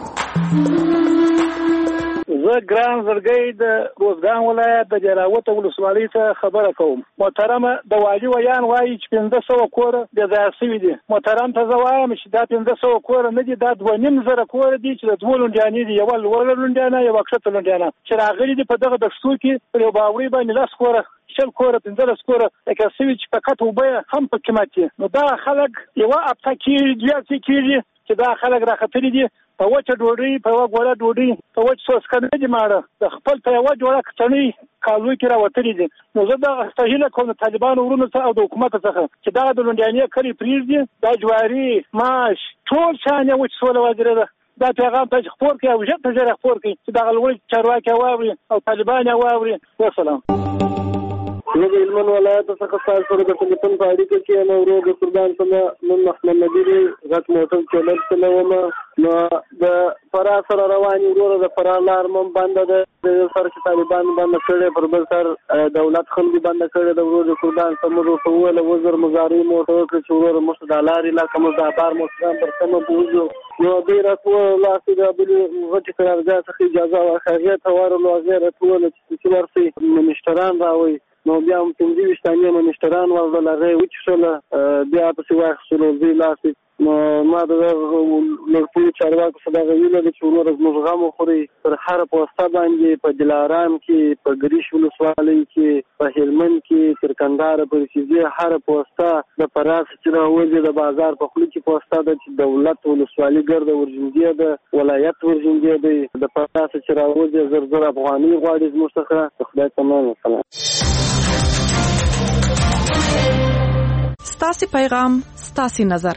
زه ګران زړګی د روزګان ولایت د جلاوطه ولسوالۍ څخه خبره کوم. محترمه د والي ویان وایي چې پنځه سوه کوره بې ځایه شوي دي. محترم ته زه وایم چې دا پنځه سوه کوره نه دي، دا دوه نیم زره کوره دي چې د دوه لونډیانې دي، یوه لوړه لونډیانه یوه کښته لونډیانه چې راغلي دي په دغه دښتو کې پر یو باوري باندې لس کوره شل کوره پنځلس کوره لکه سوي چې فقط اوبه هم په قیمت دي. نو دا خلک یوه هفته کېږي دوه هفتې کېږي چې دا خلک راختلي دي په وچه ډوډۍ په یوه ګوله ډوډۍ په وچ سوسکنۍ دي ماړه د خپل په یوه جوړه کڅنۍ کالوی کې راوتلي دي. نو زه دغه هیله کوم د طالبانو ورونو څخه او د حکومت څخه چې دغه د لونډیانې کلي پرېږدي، دا جواري ماش ټول شیان یې وچ سوله وزیره ده. دا پیغام ته خپور کړي او ژر ته ژر خپور کړي چې دغه لوړ چارواکي واوري او طالبان یې واوري. وسلام.
زه د هلمند ولایت څخه تاسو سره د ټلیفون په اړیکه کې یم. ورو د قربان په نوم محمد نبی دی، غټ موټر چلول چلوم. نو د فراه سره رواني وروره د فراه لار هم بنده ده، د یو سر چې طالبان بنده کړی، پر بل سر دولت خلکو بنده کړی. د ورو د قربان په موږ ورته وویل وزر مزاري موټر وکړي چې وروره موږ د لارې علاقه موږ د ابار موټران پر سمه بوځو. نو دوی راته وویل لاسې د بلې غټې قرارګاه څخه اجازه واخلئ. هغې ته ورغلو، هغې راته وویل چې ورسئ منشتران راوئ. نو بیا هم پنځه ویشت تانې منشتران ورغلل، هغې وچښله، بیا پسې واخیستلو زوی لاسې. نو ما د لړپوړو چارواکو څخه دغه ویله ده چې وروره زموږ غم وخورئ. پر هره پوسته باندې په دلارام کې، په ګریش ولسوالۍ کې، په هلمند کې، تر کندهاره پورې چې ځې هره پوسته د فراه چې راوځي د بازار په خوله کې پوسته ده چې دولت ولسوالي ګرده ورژندې ده، ولایت ورژندې دی. د فراه چې راوځي زر زر افغانۍ غواړي زموږ څخه. د خدای په امان. وسلام.
ستاسې پیغام ستاسې نظر.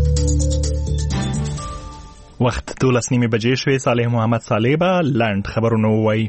وخت دولس نیمې بجې شوې. صالح محمد صالح به لنډ خبرونه ووایي.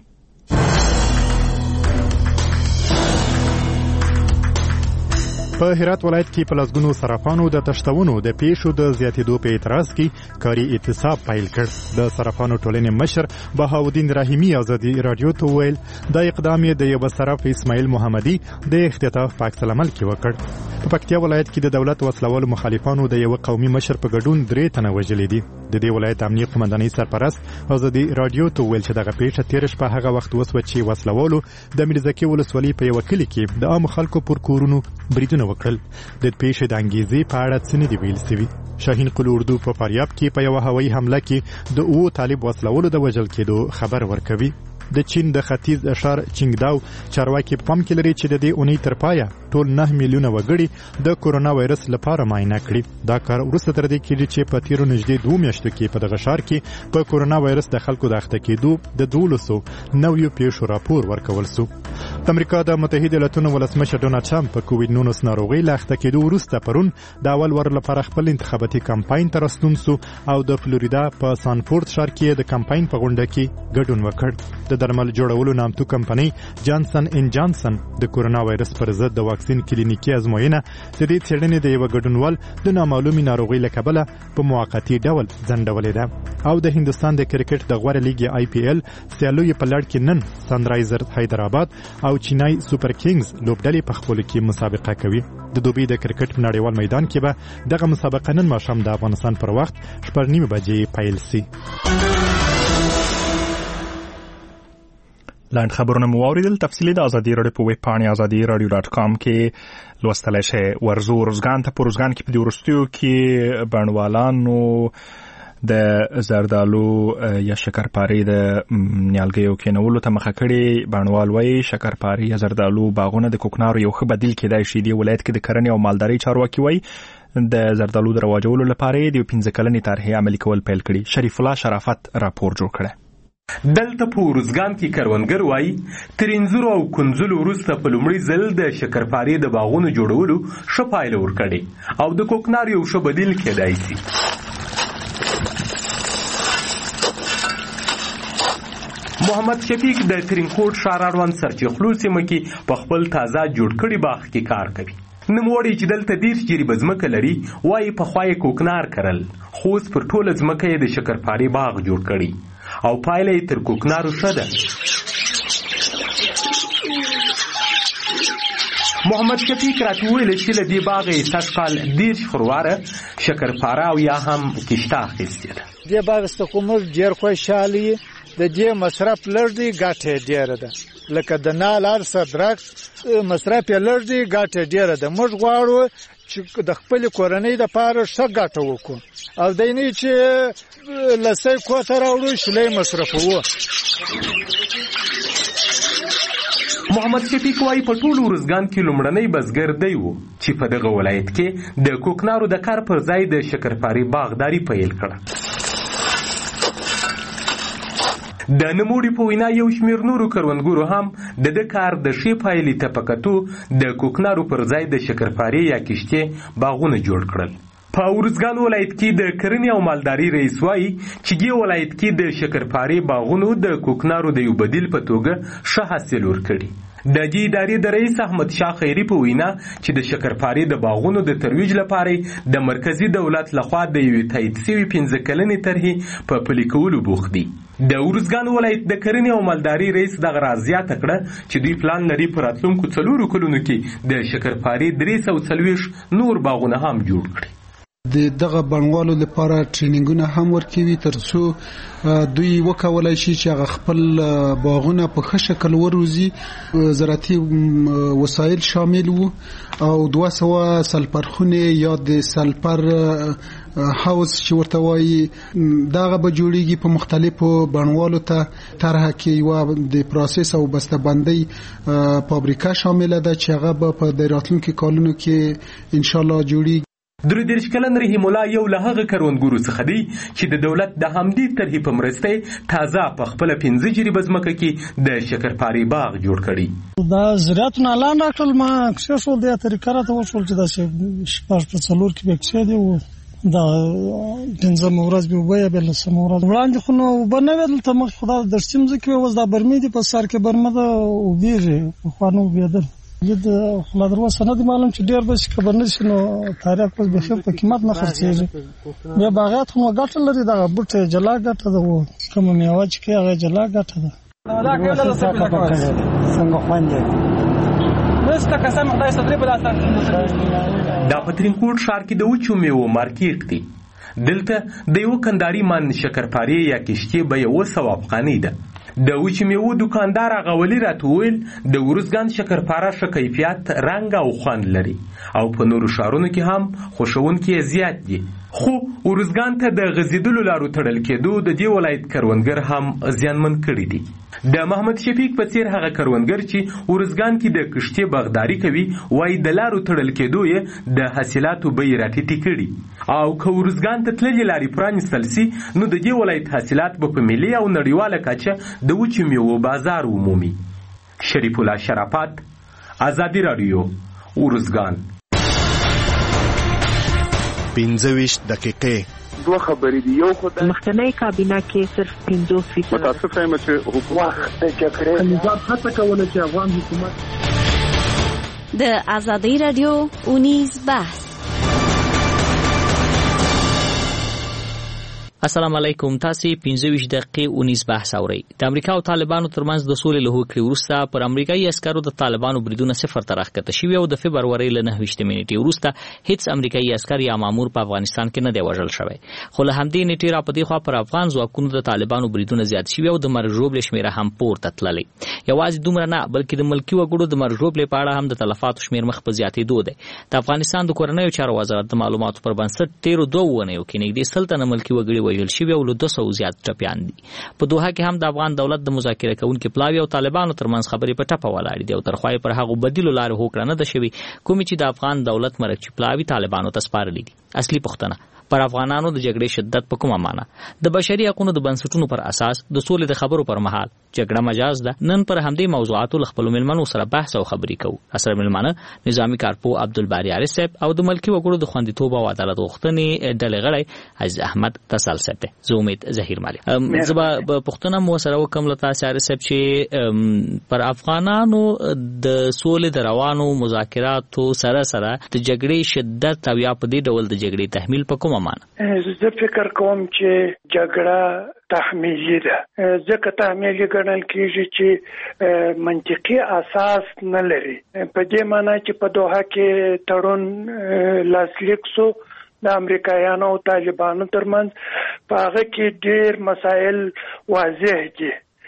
په هرات ولایت کې په لسګونو صرافانو د تشتونو د پیښو د زیاتېدو په اعتراض کې کاري اعتصاب پیل کړ. د صرافانو ټولنې مشر بهاودین رحیمي ازادي رادیو ته وویل دا اقدام یې د یو صراف اسماعیل محمدي د اختطاف په عکس العمل کې وکړ. په پکتیا ولایت کې د دولت وسلوالو مخالفانو د یو قومي مشر په ګډون درې تنه وژلي دي. د دې ولایت امنیه قومندانۍ سرپرست ازادي رادیو ته وویل چې دغه پیښه تېره شپه هغه وخت وسوه چې وسلوالو د میرزکي ولسوالۍ په یو کلي کې د عامو خلکو پر کورونو بریدونه وکړل. د پیښې د انګیزې په اړه څه نه دي ویل سوي. شاهین قل اردو په فاریاب کې په یو هوایي حمله کې د اوو طالب وسلوالو د وژل کېدو خبر ورکوي. د چین د ختیځ اشار چینګداو چارواکي پام کې لري چې د دې اونۍ تر پایه ټول نه میلیونه وګړي د کورونا وایرس لپاره معاینه کړي. دا کار وروسته تر دې کېږي چې په تیرو نږدې دوه میاشتو کې په دغه ښار کې په کورونا وایرس د خلکو د اخته کېدو د دولسو نویو پیښو راپور ورکول سو. د امریکا د متحده ایالاتونو ولسمشر ډونالډ ټرمپ په کووډ نولس ناروغۍ له اخته کېدو وروسته پرون د اول ور لپاره خپل انتخاباتي کمپاین ته راستون سو او د فلوریدا په سانفورد ښار کې د کمپاین په غونډه کې ګډون وکړ. د درمل جوړولو نامتو کمپنۍ جانسن ان جانسن د کورونا وایرس پر ضد د واکسین کلینیکي ازموینه د دې څېړنې د یو ګډونوال د نامعلومې ناروغۍ له کبله په موقتي ډول ځنډولې ده. او د هندستان د کرکټ د غوره لیګ آی پی ایل سیالو په لړ کې نن سنرایزر حیدرآباد او چینای سوپر کینګز لوبډلې په خپل کې مسابقه کوي. د دوبۍ د کرکټ نړیوال میدان کې به دغه مسابقه نن ماښام د افغانستان پر وخت شپږ نیمې بجې پیل سي.
لاند خبرونه مو اوریدل. تفصیلی د ازادي رادیو په ویب پاڼې ازادي رادیو ډاټ کام کې لوستلی شئ. ورزو روزګان ته په روزګان کې په دې وروستیو کې بڼوالانو د زردالو یا شکرپارې د نیالګیو کېنولو ته مخه کړې. بڼوال وایي شکرپارې یا زردالو باغونه د کوکنارو یو ښه بدیل کېدای شي. دې ولایت کې د کرنې او مالدارۍ چارواکي وایي د زردالو د رواجولو لپاره د یو پنځه کلنې طرحې عملي کول پیل کړي. شریف الله شرافت راپور جوړ کړی.
دلته په روزګان کې کروندګر وایي تر انځورو او کنځلو وروسته په لومړي ځل د شکرپارې د باغونو جوړولو ښه پایله ورکړې او د کوکنار یو ښه بدیل کېدای شي. محمد شفیق د ترینکوټ ښار اړوند سرچخلو سیمه کې په خپل تازه جوړ کړي باغ کې کار کوي. نوموړی چې دلته دېرش جریبه ځمکه لري وایي پخوا یې کوکنار کرل، خو اوس پر ټوله ځمکه یې د شکرپارې باغ جوړ کړي او پایله یې تر کوکنارو ښه ده. محمد شفیق راته وویل چې له دې باغه یې سږ کال دېرش خرواره شکرپاره او یا هم کشته اخیستې ده.
دې باغ څخه خو موږ ډېر خوشحاله یو. د دې مصرف لږ دی، ګټه یې ډېره ده. لکه د نال هر څه درخت مصرف یې لږ دی، ګټه یې ډېره ده. موږ غواړو چې د خپل کورنۍ لپاره ښه ګټه وکړو او دی نه چې لسی کوته راوړو شلی مصرفوو.
محمد شفیق وایي په ټول ورزګان کې لومړنی بزګر دی و چې په دغه ولایت کې د کوکنارو د کار پر ځای د شکرپارې باغداري پیل کړه. د نوموړي په وینا یو شمېر نورو کروندګرو هم د د کار د ښې پایلې ته په کتو د کوکنارو پر ځای د شکرپارې یا کشتې باغونه جوړ کړل. په ارزګان ولایت کې د کرنې او مالداري رئیس وایي چې دې ولایت کې د شکرپارې باغونو د کوکنارو د یو بدیل په توګه ښه حاصل ورکړي. د دې ادارې د رئیس احمد شاه خیري په وینا چې د شکرپارې د باغونو د ترویج لپاره د مرکزی دولت لخوا د یوې تایید شوې پنځه کلنې طرحې په پلي کولو بوخت دي. د ارزګان ولایت د کرنې او مالداري رئیس دغه راز زیاته کړه چې دوی پلان لري په راتلونکو څلورو کلونو کې د شکرپارې درې سوه څلوېښت نور باغونه هم جوړ کړي.
د دغه بڼوالو لپاره ټرینینګونه هم ورکوي ترڅو دوی وکولای شي چې هغه خپل باغونه په ښه شکل وروزي. زراعتي وسایل شامل وو او دوه سوه سلپرخونه یا د سلپر هاوس چې ورته وایي دغه به جوړیږي په مختلفو بڼوالو ته طرحه کې یوه د پروسس او بسته‌بندۍ فابریکه شامله ده چې هغه به په راتلونکو کلونو کې انشاءالله جوړیږي.
درې دېرش کلن رحیم الله یو له هغه کروندګرو څخه دی چې د دولت د همدې طرحې په مرسته تازه په خپله پنځه جریبه ځمکه کې د شکرپارې باغ جوړ کړی.
دا زراعتونه اعلان راکړل ما کښې شول دې طریقه راته وشول چې داسې شپږ په څلور کې به کښې دی و دا پنځمه ورځ به اوبه یا بیا لسمه ورځ وړاندې خو نو اوبه نه وې دلته مخکې خو دا د دښتي مځکې وې اوس دا برمې دي په سر کې برمه ده اوبېږي پخوا نه اوبېدل. لید خلا دروازه نه دی معلوم چې ډیر به چې خبر نشي نو تاریخ په بخیر په قیمت نه خرڅېږي. بیا باغات خو ګټه لري دا بوټه جلا ګټه ده و کوم میوه چې کې هغه جلا ګټه ده. دا کله څنګه خوندې نسته قسم خدای ستري په لاسه.
دا په ترینکوټ ښار کې د وچو میوو مارکیټ دی. دلته د یو کنداري من شکرپارې یا کشتې به یو سوه افغانۍ ده. د وچې میوو دکاندار هغه ولي راته وویل د ارزګان شکرپاره ښه کیفیت رنګ او خوند لري او په نورو ښارونو کې هم خوښوونکي یې زیات دي. خو ارزګان ته د غځېدلو لارو تړل کېدو د دې ولایت کروندګر هم زیانمن کړي دي. د محمد شفیق په څیر هغه کروندګر چې ارزګان کې د کشتې باغداري کوي وایي د لارو تړل کېدو یې د حاصلاتو بیې راټیټې کړي او که ارزګان ته تللې لارې پرانیستل سي نو د دې ولایت حاصلات به په ملي او نړیواله کچه د وچو میوو بازار ومومي. شریف الله شرافت، ازادي راډیو، ارزګان.
پنځه ویشت دقیقې
دوه خبرې دي. یو خو د
مخکنی کابینه کې صرف پنځوس فیصد
متاسفه یم چې حکومت د جګړې
نظام هڅه کوله چې افغان حکومت
د ازادي راډیو اونیز بحث.
السلام علیکم. تاسو پنځه ویشت دقیقې اونیز بحث اورئ. د امریکا او طالبانو ترمنځ د سولې له هوکړې وروسته پر امریکایي عسکرو د طالبانو بریدونه صفر ته راښکته شوي او د فبرورۍ له نهه ویشتمې نیټې وروسته هیڅ امریکایي عسکر یا مامور په افغانستان کې نه دی وژل شوی. خو له همدې نیټې را په دې خوا پر افغان ځواکونو د طالبانو بریدونه زیات شوي او د مرګ ژوبلې شمېره هم پورته تللی. یوازې دومره نه بلکې د ملکي وګړو د مرګ ژوبلې په اړه هم د تلفاتو شمېر مخ په زیاتېدو دی. د افغانستان د کورنیو چارو وزارت د معلوماتو پر بنسټ تیرو دوه اونیو کې نږدې سل تنه ملکي وګړي وژل شوي او له دوه سوو زیات ټپیان دي. په دوحه کې هم د افغان دولت د مذاکره کوونکي پلاوي او طالبانو ترمنځ خبرې په ټپه ولاړې دي او تر خوا پر هغو بدیلو لارو هوکړه نه ده شوې کومې چې د افغان دولت مرکچي پلاوي طالبانو ته سپارلي دي. اصلي پوښتنه پر افغانانو د جګړې شدت په کومه معنا د بشري حقوقو د بنسټونو پر اساس د سولې د خبرو پر مهال جګړه مجاز ده. نن پر همدې موضوعاتو له خپلو مېلمنو سره بحث او خبرې کوو. سره مېلمانه نظامي کارپوه عبدالباري عارف صاحب او د ملکي وګړو د خوندیتوب او عدالت غوښتنې ډلې غړی عزیز احمد تسل صاحب دی. زه امید ظهیر مالک زه به پوښتنه مو سره وکړم له تاسې عارف صاحب چې پر افغانانو د سولې د روانو مذاکراتو سره سره د جګړې شدت او یا په دې ډول د جګړې تحمیل په کومه معنا؟
زه فکر کوم چې جګړه تحمیلي ده. ځکه تحمیلي ګڼل کېږي چې منطقي اساس نه لري. په دې معنی چې په دوحه کې تړون لاسلیک سو د امریکایانو او طالبانو ترمنځ، په هغه کې ډېر مسایل واضح دي.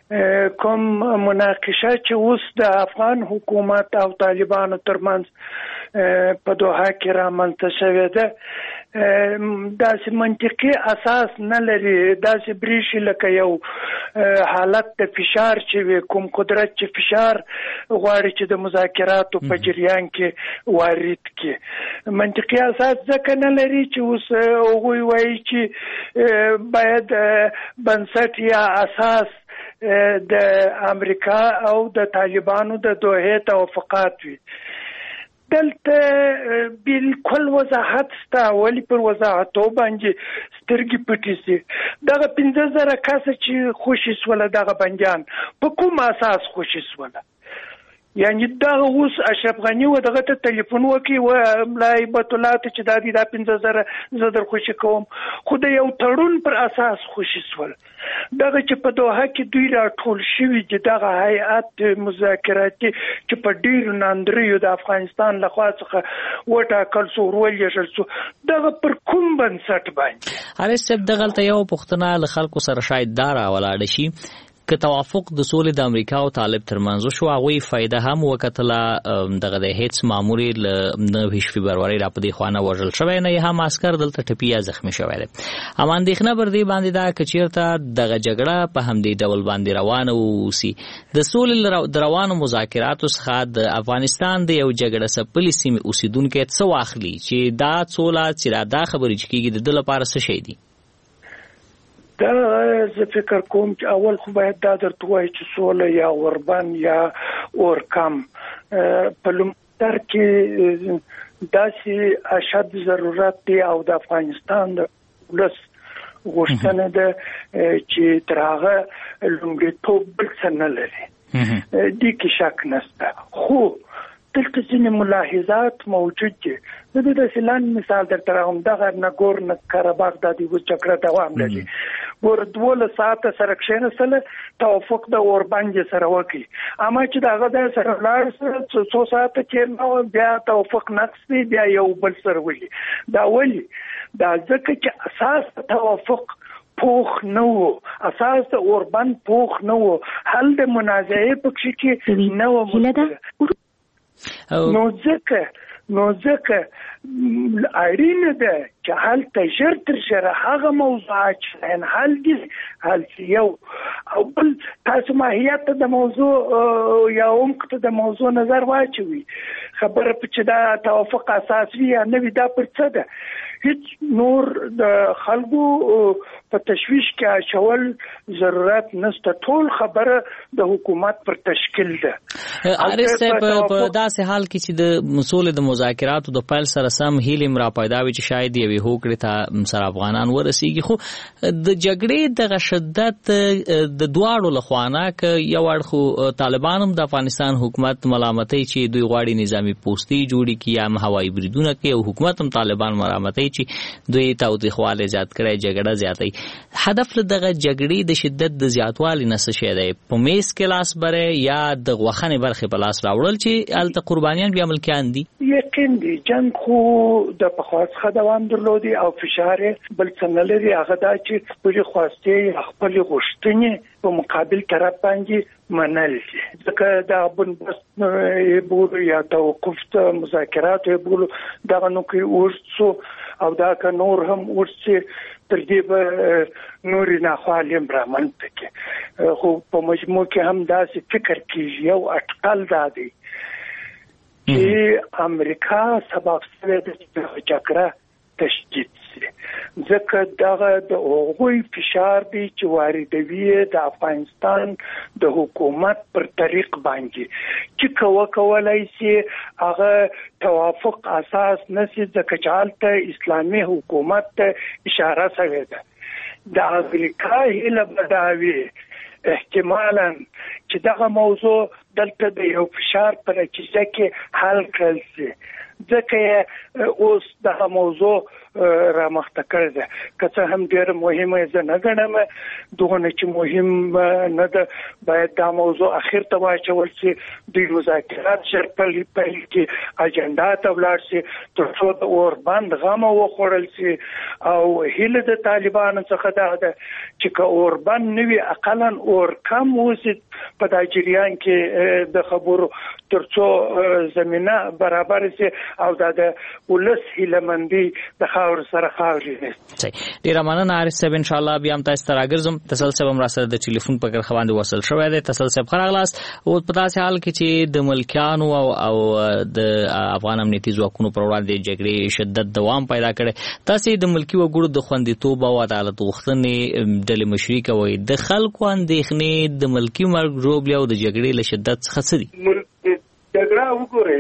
کوم مناقشه چې اوس د افغان حکومت او طالبانو ترمنځ په دوحه کې رامنځته شوې ده داسې منطقي اساس نه لري، داسې بریښي لکه یو حالت د فشار چې وي، کوم قدرت چې فشار غواړي چې د مذاکراتو په جریان کې وارد کړي. منطقي اساس ځکه نه لري چې اوس هغوی وایي چې باید بنسټ یا اساس د امریکا او د طالبانو د دوحې توافقات وي. دلته بالکل وضاحت ستا، ولی پر وضاحتو باندې سترګې پټې سي. دغه پنځه زره کسه چې خوشي سوله دغه بندیان په کوم اساس خوشي سوله؟ یعنی دا اوس اشرف غنی و دغه ته ټلیفون وکي و ملای بتولات چې دا دي دا پنځه زره زه در خوشي کوم، خو د یو تړون پر اساس خوشي سول. دغه چې په دوحه کې دوی راټول شوي چې دغه هیئت مذاکراتي چې په ډیرو ناندریو د افغانستان لخوا څخه وټاکل سو ورولېږل سو، دغه پر کوم بنسټ باندې؟
هر څه دغلته یو پښتنه له خلکو سره شاید دارا ولاړ شي که توافق د سولې د امریکا او طالب ترمنځ شو، هغوی فایده هم وکتله. دغه د هیڅ ماموري له نهه فبروري را په دې خوا نه وژل شوی نه، هم عسکر دلته ټپي یا زخمي شوی دی. اما اندېښنه پر دې باندې ده که چېرته دغه جګړه په همدې ډول باندې روانه واوسي، د سولې د روانو مذاکراتو څخه د افغانستان د یو جګړه څپلې سیمې اوسېدونکی څه واخلي چې دا سوله چې را دا خبرې چې کېږي د ده لپاره څه شی دي؟
دا زه فکر کوم چې اول خو باید دا درته وایي چې سوله یا اوربند یا اورکم په لومړی کې داسې اشد ضرورت دی او د افغانستان د ولس غوښتنه ده چې تر هغه لومړیتوب بل څه نه لري، دې کې شک نشته. خو دلته ځینې ملاحظات موجود دي. زه د فلان مثال درته راوړم، دغه نګورنو قرهباغ د دې جګړه دوام لري. ګوره دولس ساعته سره کښېنستله، توافق د اوربند سره وکړي، اما چې دغه د سره ولاړ سره څو ساعته تېر نه وه بیا توافق نقص دی، بیا یو بل سره ولي. دا ولي؟ دا ځکه چې اساس د توافق پوخ نه و، اساس د اوربند پوخ نه و، حل د منازعې پکې کې نه و. نو ځکه نو ځکه اړینه ده چې هلته ژر تر ژره هغه موضوعات چې حل دي حل شي. یو او بل تاسو ماهیت ته د موضوع یا عمق ته د موضوع نظر واچوي، خبره په چې دا توافق اساس وي یا نه وي دا پر څه ده. هیڅ نور د خلکو په تشویش کې اچول ضرورت نشته، ټول خبره د حکومت پر تشکیل ده.
ارسته په داسې حال کې چې د سولې د مذاکراتو د پیل سره سم هیلې را پیدا وي چې شاید یوې هوکړې ته سره افغانان ورسیږي، خو د جګړې دغه شدت د دواړو لخوا نه که یو اړخ طالبان هم د افغانستان حکومت ملامتوي چې دوی غواړي نظامي پوستې جوړې کړي یا هوایي بریدونه کوي، او حکومت هم طالبان ملامتوي چې دوی تاوتریخوالی زیات کړی، جګړه زیاتوي. هدف له دغه جګړې د شدت د زیاتوالي نه څه شی دی؟ په میز کې لاس بری یا د غوښنې برخې په لاس راوړل چې هلته قربانیان بیا ملکیان دي؟
یقین دی جنګ خو د پخوا څخه دوام درلودي او فشار بل څه نه لري، هغه دا چې خپلې خواستې خپلې غوښتنې په مقابل طرف باندې منل دي. ځکه دا بنبست یې بولو یا توقف د مذاکراتو یې بولو، دغه نو کې اوږد سو او دا که نور هم اوږد سي تر دې به نورې ناخوالې هم رامنځته کړي. خو په مجموع کې هم داسې فکر کېږي، یو اټکل دا دی چې امریکا سبب شوی ده چې جګړه تشدید سي، ځکه دغه د هغوی فشار دی چې واردوي د افغانستان د حکومت پر طریق باندې چې کوه کولای شي هغه توافق اساس نشي، ځکه چې هلته اسلامي حکومت ته اشاره شوې ده. د امریکا هیله به دا وي احتمالاً چې دغه موضوع دلته د یو فشار په نتیجه کې حل کړل شي. ځکه اوس دغه موضوع را مخته کړی ده، که څه هم ډېره مهمه زه نه ګڼم، دغونه چې مهم نه ده باید دا موضوع اخر ته واچول شي، دوی مذاکرات ژر پیل کړي، اجنډا ته ولاړ شي تر څو د اوربند غمه وخوړل شي. او هیله د طالبانو څخه دا ده چې که اوربند نه وي اقلا اور کم اوسي په دا جریان کې د خبرو تر څو زمینه برابر شي او دا د ولس هیلمندي د خاور سره خاوري نه.
ډیر مننه عارف صاحب، ان شاء الله بیا هم تاسو ته راګرځم. تسل صاحب هم را سره د ټلیفون په کرخه باندې وصل شوی دی. تسل صاحب خراغلاس او په داسې حال کې چې د ملکیانو او او د افغان امنیتي ځواکونو پر وړاندې جګړې شدت دوام پیدا کړي، تاسو د ملکی وګړو د خوندیتوب او عدالت غوښتنې ډلې مشري کوي، د خلکو اندېښنې د ملکی مرګ ژوبل او د جګړې له شدت څخه څه دي؟
جګړه وګورئ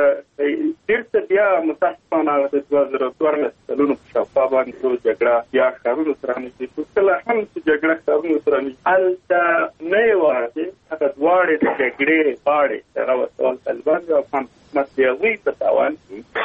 ډېر څه بیا متاسفانه د دوه زره څوارلس کلونو په شاوخوا باندې جګړه بیا ښارونو سره نږدې شو. کله هم چې جګړه ښارونو سره نږدې هلته نه یوازې هغه دواړې د جګړې غاړې هغه وسول طالبان او افغان حکومت د هغوی په تاوان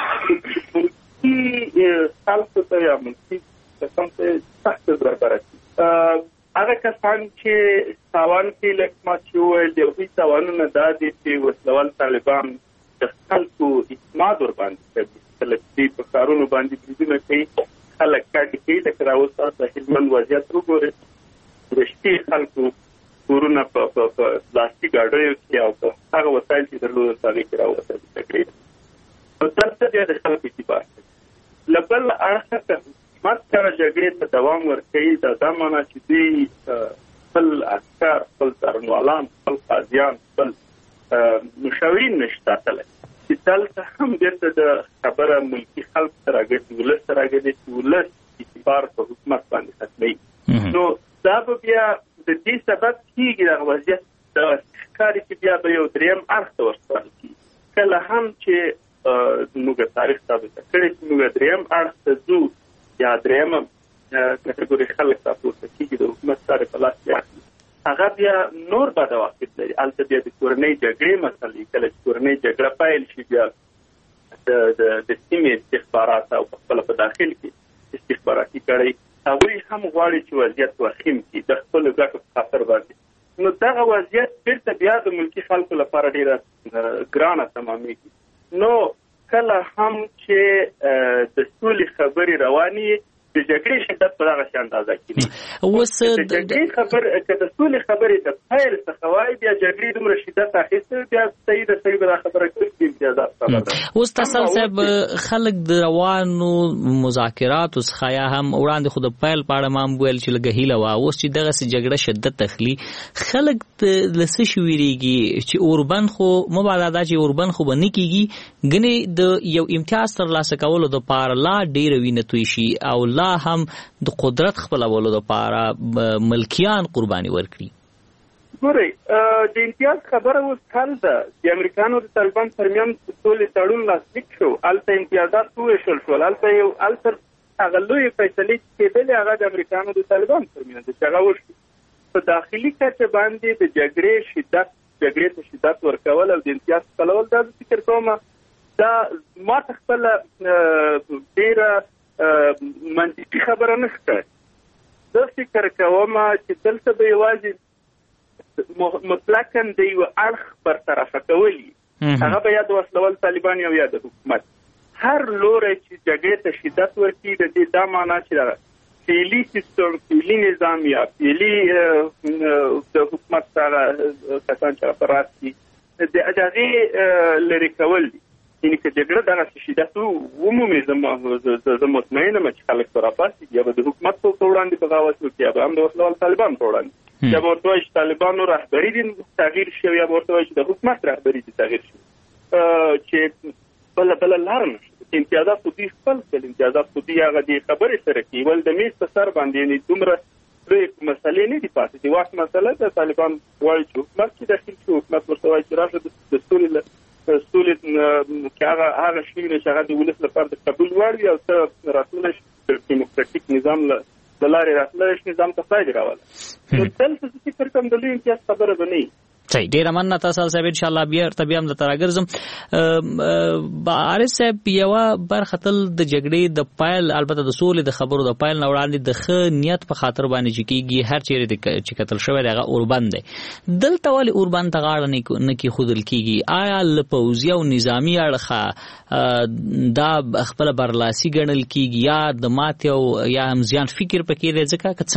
کې ملکي خلکو ته یا ملکي قسم ته سخته ضربه رسي. هغه کسان چې تاوان کې لږ مات شوي ویل د هغوی تاوانونه دا دي چې وسلوال طالبان د خلکو اعتماد ورباندې کوي، کله چې په ښارونو باندې بریدونه کوي خلک کاټې کوي. لکه راوس تاسو د هلمند وضعیت وګورئ، د شپې خلکو کورونه په پلاستیک ګاډیو کې او په هغه وسایل چې درلودل هغې کې راوتل جګړې. نو دلته بیا د خلکو اعتبار کوي. له بل اړخه که حکومت سره جګړې ته دوام ورکوي، دا دا معنا چې دوی خپل عسکر، خپل څارنوالان، خپل قاضیان، خپل مشاورین نشي ساتلی، چې دلته هم بیرته د خبره ملکي خلک سره راګرځي، ولس سره راګرځي چې ولس اعتبار په حکومت باندې ختموي. نو دا به بیا د دې سبب کېږي دغه وضعیت دغه ښکاري چې بیا به یو درېیم اړخ ته ورسپارل کېږي. کله هم چې زموږ تاریخ ثابته کړې چې موږ درېیم اړخ ته ځو یا درېیمه کټګوري خلک راپورته کېږي، د حکومت سره په لاس کې اخلي، هغه بیا نور بد عواقب لري. هلته بیا د کورنۍ جګړې مسلې، کله چې کورنۍ جګړه پیل شي بیا د سیمې استخبارات او خپله په داخل کې استخباراتي کړۍ هغوی هم غواړي چې وضعیت وخیم کړي د خپلو ګټو په خاطر باندې. نو دغه وضعیت بیرته بیا د ملکي خلکو لپاره ډېره ګرانه تمامېږي. نو کله هم چې د سولې خبرې روانې د جګړې شدت په دغه شان اندازه کېږي.
اوس
د جګړې خبر که د سولې خبرې د پیل څخه وایي بیا جګړې دومره شدت اخیسته بیا صحیح ده صحیح به دا خبره کوي امتیازات خبر ده.
اوس تسل صاحب خلک د روانو مذاکراتو څخه یا هم وړاندې خو د پیل په اړه ما هم ویل چې لږه هیله وه، اوس چې دغسې جګړه شدت اخلي خلک له څه شي ویرېږي چې اوربند خو مبادا دا چې اوربند خو به نه کېږي، ګنې د یو امتیاز ترلاسه کولو دپاره لا ډېره وینه توی شي او لا هم د قدرت خپلولو دپاره ملکیان قرباني ورکړي.
ګورئ د امتیاز خبره اوس حل ده. د امریکانو د طالبان ترمیان سولې تړون لاسلیک شو، هلته امتیازات وویشل شول، هلته یو هلته هغه لویې فیصلې چې کېدلې هغه د امریکانو د طالبان ترمیان دي چې هغه وشي. په داخلي کچه باندې د جګړې شدت جګړې ته شدت ورکول او د امتیاز خپلول دا زه فکر کوم دا ما ته خپله ډېره منطقي خبره نه ښکاري. زه فکر کوم چې دلته به یوازې مطلقاً د یوه اړخ برطرفه کول وي، هغه به یا د وسلوال طالبان او یا د حکومت. هر لوری چې جګړې ته شدت ورکړي د دې دا معنا چې فعلي سیستم، فعلي نظام یا فعلي د حکومت سره کسان چې په راس دي د هغې لرې کول دي. یعنې که جګړه دغسې شدت ومومي زه مطمئنه یم چې خلک به راپاڅېږي، یا به د حکومت په وړاندې بغاوت وکړي، یا به هم د وسلوال طالبان په وړاندې، یا به ورته وایي چې طالبانو رهبري دي تغییر شي، یا به ورته وایي چې د حکومت رهبري دي تغییر شي، چې بله بله لاره نشته. امتیازات خو دوی خپل کړل، امتیازات خو دوی هغه دې خبرې سره کوي، ول د میز په سر باندې یعنې دومره لویې مسلې نه دي پاتې. د واک مسله د طالبان غواړي چې حکومت کې داخل شي، حکومت ورته وایي چې راشه د سولې سولې کې هغه هغه شی چې هغه د ولس لپاره د قبول وړ وي او ته راتللی شي ډیموکراتیک نظام له لارې راتللی شي نظام ته فایدې راوله. نو دلته زه فکر کوم د لوی امتیاز خبره به نه وي.
صحیح، ډیره مننه تاسو صاحب. ان شاء الله بیا ته بیا هم د تراګرزم بارس صاحب یو برخه تل د جګړې د پایل البته د سولې د خبرو د پایل نه وړاندې د ښه نیت په خاطر باندې چې کیږي هر چیرې چې قتل شوی دغه اوربند دی دلته ولې اوربند ته غاړه نه کیښودل کیږي؟ آیا له پوځي او نظامي اړخه دا خپله برلاسي ګڼل کیږي یا د ماتې او یا هم زیان فکر پکې دی؟ ځکه که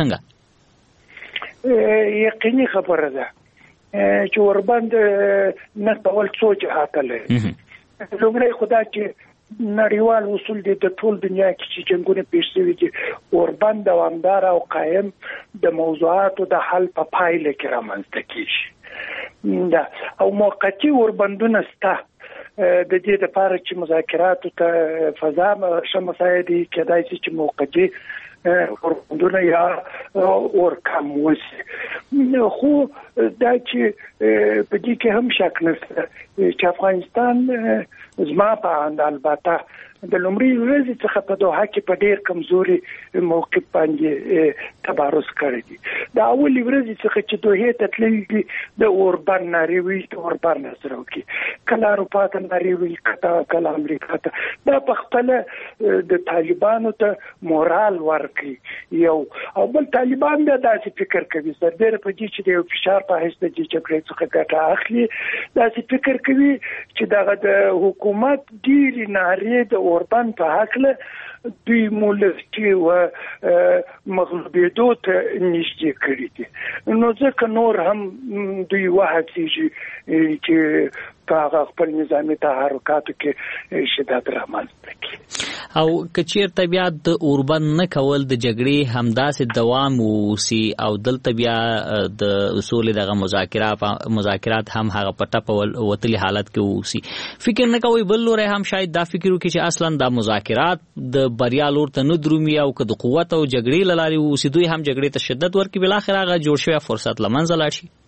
څنګه
یقیني خبره ده چې اوربند نه ډول څو جهاته لري. لومړی خدا چې نړیوال اصول دي د ټول دنیا کې چې جنګونه پیښ شوي دي اوربند دوامدار او قایم د موضوعاتو د حل په پایله کې رامنځته کیږي او موقتي اوربندونه شته د دې لپاره چې مذاکراتو ته فضا شمسایدي کېدای شي چې موقتي اوربندونه یا اور کم وشي. خو دا چې په دې کې هم شک نشته چې افغانستان زما په اند البته د لومړي ورځې څخه په دوحه کې په ډېر کمزوري موقف باندې تبارز کړی دي. د اولې ورځې څخه چې دوحې ته تللي دي د اوربند نارې وي د اوربند سره وکړي کله اروپا ته نارې وي کله امریکا ته. دا په خپله د طالبانو ته مورال ورکړي یو او بل طالبان بیا داسې فکر کوي سربیره په دې چې د یو فشار په حیث د دې جګړې څخه ګټه اخلي داسې فکر کوي چې دغه د حکومت ډېرې نارې د اوربند په هکله دوی مولفتي و مغلوبېدو ته نږدې کړي دي نو ځکه نور هم دوی وهڅېږي چې په خپل نظامي تحرکاتو کې شدت رامنځته کړي.
او که چیرته بیا د اوربند نه کول د جګړې همداسې دوام ووسي او دلته بیا د سولې دغه مذاکرات مذاکرات هم هغه په ټپه وتلي حالت کې ووسي فکر نه کوئ بل لوری هم شاید دا فکر وکړي چې اصلا دا مذاکرات د بریا لور ته نه درومي او که د قوت او جګړې له لارې ووسي دوی هم جګړې ته شدت ورکړي بالاخره هغه جوړ شوی فرصت له منځه لاړ شي؟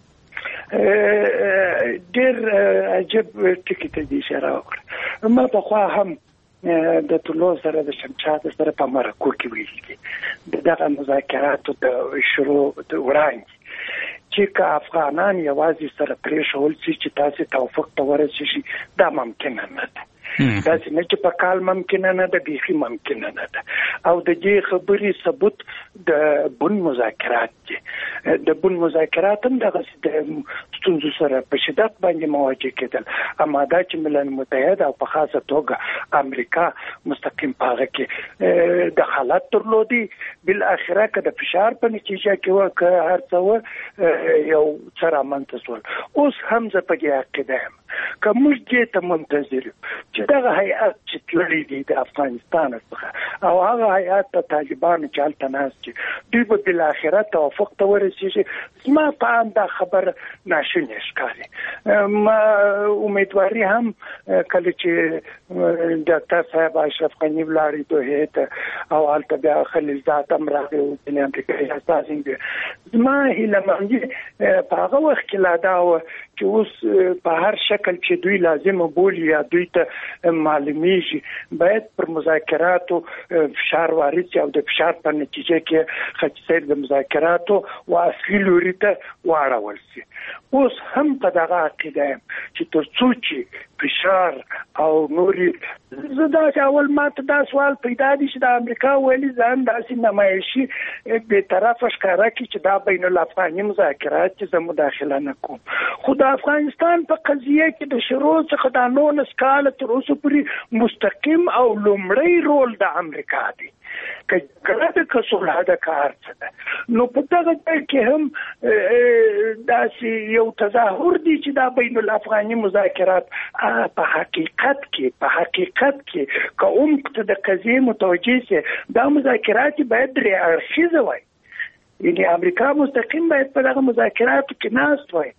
ډېر عجب ټکي ته دې اشاره وکړه. ما پخوا هم د طلوع سره د شمشاد سره په مرکو کې ویل دي دغه مذاکراتو د شروع د وړاندې چې که افغانان یوازې سره پرېښول شي چې تاسې توافق ته ورسېږي دا ممکنه نه ده. داسې نه چې په کال ممکنه نه ده بیخي ممکنه نه ده او د دې خبرې ثبوت د بن مذاکرات دي. د بن مذاکرات هم دغسې د ستونزو سره په شدت باندې مواجه کېدل اما دا چې ملل متحد او په خاصه توګه امریکا مستقیم په هغه کې دخالت درلودي بالاخره که د فشار په نتیجه کې وه که هر څه وه یو څه رامنځته شول. اوس هم زه په دې عقیده یم که موږ دې ته منتظر یو چې دغه هیئت چې تللی دی د افغانستان څخه او هغه هیئت د طالبانو چې هلته ناست دي دوی به بالاخره توافق ته ورسېږي زما په اند دا خبره ناشونې ښکاري. ما امیدواري هم کله چې ډاکټر صاحب اشرف غني ولاړې دوحې ته او هلته بیا خلیلزاد هم راغی د امریکایي استازي زما هیلهمندي په هغه وخت کې لا دا وه چې اوس په هر شکل چې دوی لازمه بولي یا دوی ته معلومیږي باید پر مذاکراتو فشار وارد شي او د فشار په نتیجه کې خچسیر د مذاکراتو و اصلي لوري ته واړول شي. اوس هم په دغه عقیده یم چې تر څو چې فشار او نوري زه داسې اول ما ته دا سوال پیدا دی چې د امریکا ولې ځان داسې نمایشي بېطرفه ښکاره کړي چې دا بین الافغاني مذاکرات چې زه مداخله نه کوم. خو د افغانستان په قضیه کې د شروع څخه د نولس کاله تر اوسه پورې مستقیم او لومړی رول د امریکا دی که جګړه ده که صلح ده که هر څه ده نو په دغه ځای کې هم داسې یو تظاهر دی چې دا بین الافغاني مذاکرات په حقیقت کې په حقیقت کې که عمق ته د قضیې متوجه سي دا مذاکرات باید درې اړخیزه وای یعنی امریکا مستقیم باید په دغه مذاکراتو کې ناست وای.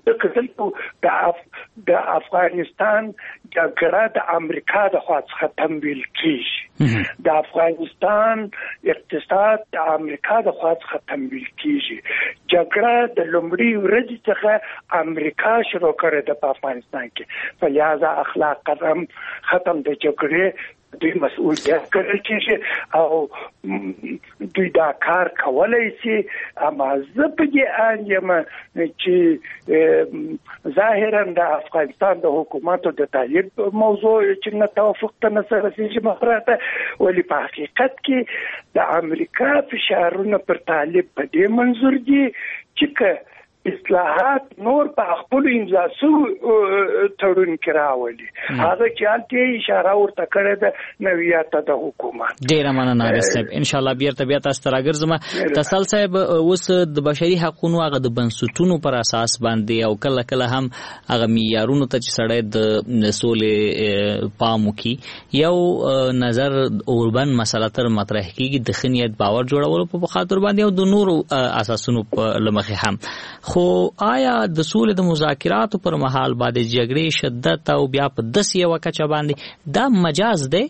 د اف... د افغانستان جګړه د امریکا د خوا څخه تمویل کیږي د افغانستان اقتصاد د امریکا د خوا څخه تمویل کیږي. جګړه د لومړي ورځې څخه امریکا شروع کړې ده په افغانستان کې په لحاظه اخلاق قدم ختم د جګړې دوی مسؤلیت کړل کېږي او دوی دا کار کولای شي. اما زه په دې اند یم چې ظاهرا د افغانستان د حکومت د طالب موضوع چې نه توافق ته نه سره رسېږي مخراته، ولی په حقیقت کې د امریکا فشارونه پر طالب په دې منظور دي چې که اصلاحات نور په خپل امضا شوي تړون کې راولي، هغه چې هلته اشاره ورته کړې ده نویات د حکومت.
ډېره مننه عارف صاحب، ان شاء الله بېرته بیا تاسو ته راګرځم. تسل صاحب، اوس د بشري حقوقو هغه د بنسټونو پر اساس باندې او کله کله هم هغه معیارونو ته چې سړی د سولې پام وکړي، یو نظر اوربن مسله تر مطرح کېږي د ښه نیت باور جوړولو په خاطر باندې او د نورو اساسونو په له مخې هم. خو آیا د سولې د مذاکراتو پر مهال باندې جګړې شدت او بیا په داسې یوه کچه باندې دا مجاز دی؟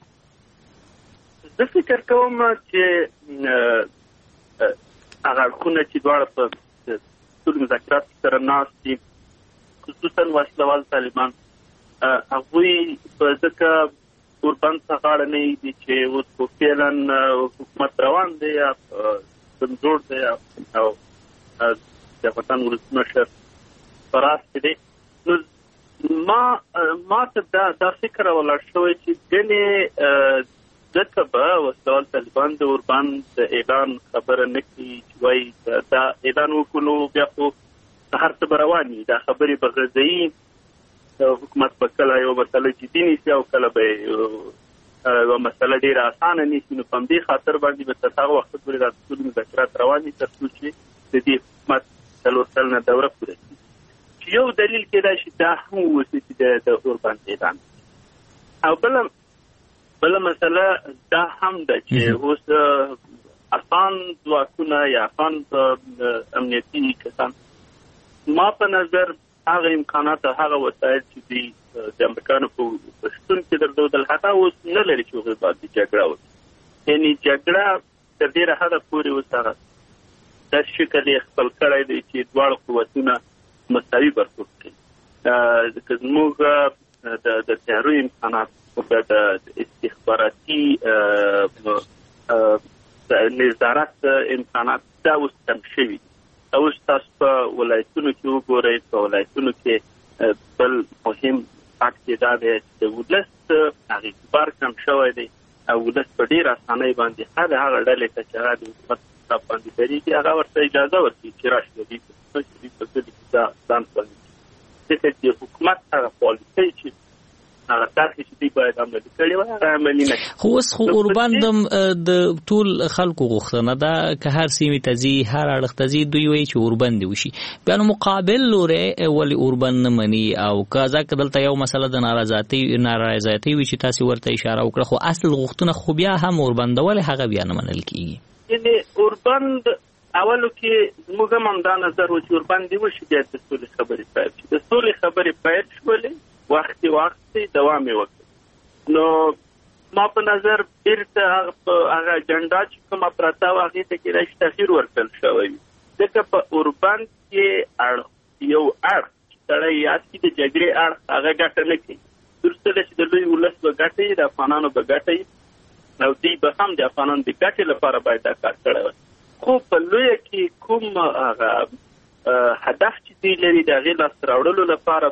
زه فکر کوم چې هغه اړخونه چې دواړه په سولې مذاکراتو سره ناست دي، خصوصا وسلوال طالبان، هغوی په ځکه اوربند څخه غاړه نه دي چې اوس خو فعلا حکومت روان دی یا کمزور دی او د افغانستان ولسمشر پراست دی. نو ما ما ته دا دا فکر ولاړ شوی چې ګنې ځکه به وسلوال طالبان د اوربند د اعلان خبره نه کړي چې وایي دا اعلان وکړو بیا خو هر څه به روان وي، دا خبرې به غځوي، حکومت به کله یوه مسله جدي نیسي او کله به یوه مسله ډېره اسانه نیسي. نو په همدې خاطر باندې به تر هغه وخت پورې دا سولې مذاکرات روان وي تر څو چې د دې حکومت څلور کلنه دوره پوره کړي. چې یو دلیل کېدای شي دا هم واوسي چې د اوربند اعلان. او بله بله مسله دا هم ده چې اوس افغان ځواکونه یا افغان امنیتي کسان، ما په نظر هغه امکانات او هغه وسایل چې دوی د امریکانو په شتون کې درلودل هغه اوس نه لري چې هغوی باندې جګړه وکړي. یعنې جګړه تر ډېره حده پورې اوس هغه داسې شکل یې خپل کړی دی چې دواړه قوتونه مساوي برخورد کوي. که زموږ د تیارو امکانات د استخباراتي نظارت امکانات دا اوس کم شوي. اوس تاسو په ولایتونو کې وګورئ، په ولایتونو کې بل مهم فکت دا دی چې د ولس هغې اعتبار کم شوی دی او ولس په ډېره اسانۍ باندې هر هغه ډلې ته چې هغه د حکومت باندې درېږي هغه ورته اجازه ورکړي چې راشي د دوی په دوی په ځلې کې دا ځان پلاني کړي. ځکه چې حکومت هغه پالیسۍ چې هغه طرحې چې دوی باید عملي کړي وای هغه عملي نه کړي.
خو اوس خو اوربند د ټول خلکو غوښتنه ده که هر سیمې ته ځي هر اړخ ته ځي دوی وایي چې اوربند وشي، بیا نو مقابل لوري ولې اوربند نه مني او که ځکه دلته یو مسله د نارضایتۍ نارضایتۍ وي چې تاسې ورته اشاره وکړه، خو اصل غوښتنه خو بیا هم اوربند ولې هغه بیا نه منل کېږي؟
یعنې اوربند اولو کې زموږ هم همدا نظر و چې اوربند دې وشي بیا د سولې خبرې پیل شي. د سولې خبرې پیل شولې وختې وختې دوام یې وکړ. نو ما په نظر بیرته هغه اجنډا چې کومه پرته وه هغې ته کېدای شي تغییر ورکړل شوی وي. ځکه په اوربند کې اړخ یو اړخ چې سړی یاد کړي د جګړې اړخ هغه ګټه نه کوي. درسته ده چې د لوی ولس به ګټه وي، د افغانانو به ګټه وي او دوی به هم د افغانانو د ګټې لپاره باید دا کار کړی وای. خو په لویه کې کوم هغه هدف چې دوی لري د هغې لاسته راوړلو لپاره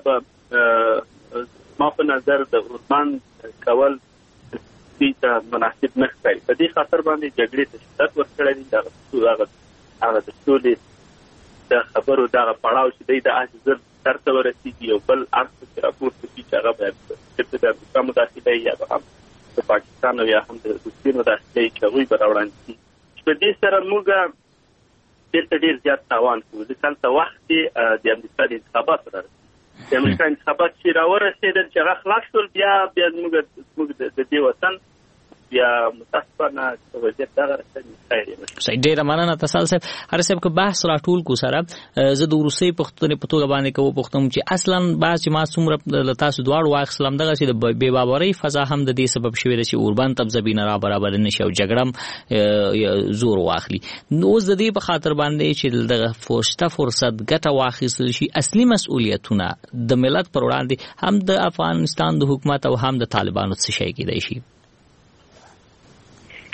به ما په نظر د اوربند کول دوی ته مناسب نه ښکاري. په دې خاطر باندې جګړې ته شدت ورکړی دی. هغه د سولې د خبرو دغه پړاو چې دی د هسې زر سر ته ورسېږي یو بل اړخ پکې راپورته شي چې هغه باید د امریکا مداخله یا به هم د پاکستان او یا هم د روسیې مداخله چې هغوی به راوړاندې شي. په دې سره موږ دلته ډېر زیات تاوان کوو. ځکه هلته وخت کې د امریکا د انتخاباتو را رسېږي. د امریکا انتخابات چې راورسېدل چې هغه خلاص شول، بیا بیا زموږ د دې وطن بیا متاسفانه وضعیت دغه رسېږي.
صحیح، ډېره مننه تسل صاحب. هر صاحب که بحث راټول کو سره زه د وروستۍ پوښتنې په توګه باندې که وپوښتم چې اصلا بعض چې ما څومره له تاسو دواړو واخیستلم دغسې د بې باورۍ فضا هم د دې سبب شوې ده چې اوربند ته زمینه را برابر نه شي او جګړه زور واخلي. اوس د دې په خاطر باندې چې دغه شته فرصت ګټه واخیستل شي، اصلي مسؤلیتونه د ملت پر وړاندې هم د افغانستان د حکومت او هم د طالبانو څه شی کېدای شي؟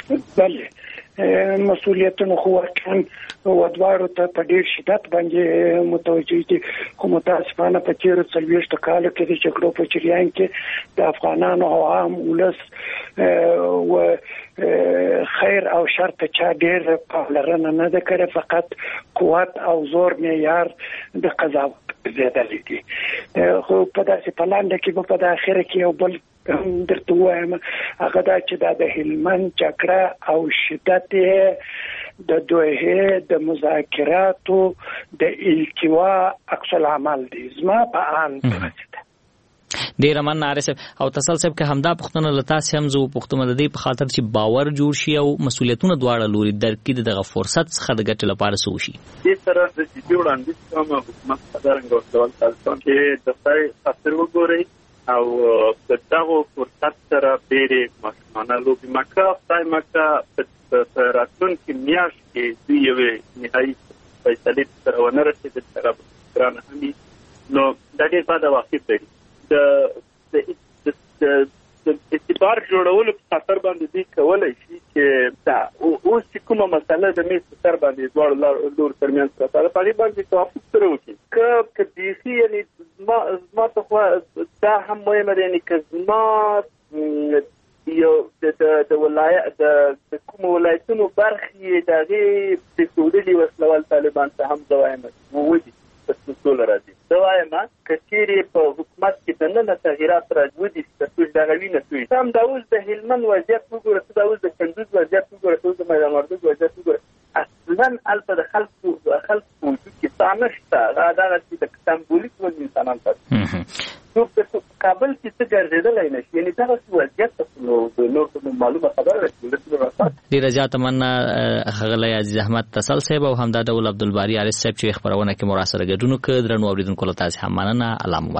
بله مسؤلیتونه خو واقعا ودوارو ته په ډیر شدت باندې متوجه دي خو متاسفانه په تیر څلويشت کال کې د جګړو په جریان کې د افغانانو او عام ولس او خیر او شر ته چا ډیر پاملرنه نه ده کړې، فقط قوت او زور معیار د قضاوت زیاتل دي. خو په داسې پلاند کې په اخر کې یو بل درته وایم هغه دا چې د هلمند جګړه او شدت د دوه د مذاکراتو د التوا عکس العمل دي زما په ان
ډیر من عارف او تسلسل که همدا پښتون لتا سم زو پښتون د دې په خاطر چې باور جوړ شي او مسولیتونه دواړه لوري درکې دغه فرصت څخه د ګټل لپاره سو شي.
دې سره د جوړ اندیز کوم حکومت قدرنګ او ډول تاسو کې د ځای خاطر وګورئ او دغه فرصت سره ډېرې ماشومان لوبي مکه ځای مکه په راتلونکي میاشت کې دوی یوې نهایي فیصلې سره ونه رسېدل سره ګران همي نو دا ډېر بده واقع دی. د د د اعتبار جوړولو په خاطر باندې دوی کولای شي چې دا اوس چې کومه مسله د میز په سر باندې دواړو لور ترمنځ راځي په دې باندې توافق سره وکړي که که دې یعنی ما ما ته خو دا هم مهمه ده یعنی که ما یو د د ولایت د کوم ولایتونو برخې دغه د سعودي وسلوال طالبان ته هم دوایم وودي په ټول راځي دوایم کچيري په حکومت کې د نن تغیرات راځي د څه دغه وینې توي هم دا اوس د هلمند وضعیت وګوره دا اوس د کندوز وضعیت وګوره اوس د میدان وردګ وضعیت وګوره اصلا البته د خلکو خلکو وجود کې تامشته دا د چې سمبولیک و انسانان تاسو نو په کابل کې څه ګرځیدل نه شي یعنی دا څه وضعیت نو نو معلومه خبره ده.
ډیره زیاته مننه غلې عزیز احمد تسل صاحب او همدا ډول عبدالباری عارف صاحب چې خبرونه کې مراسله ګډون کړ درنو اوریدونکو له تاسو هم مننه. علامه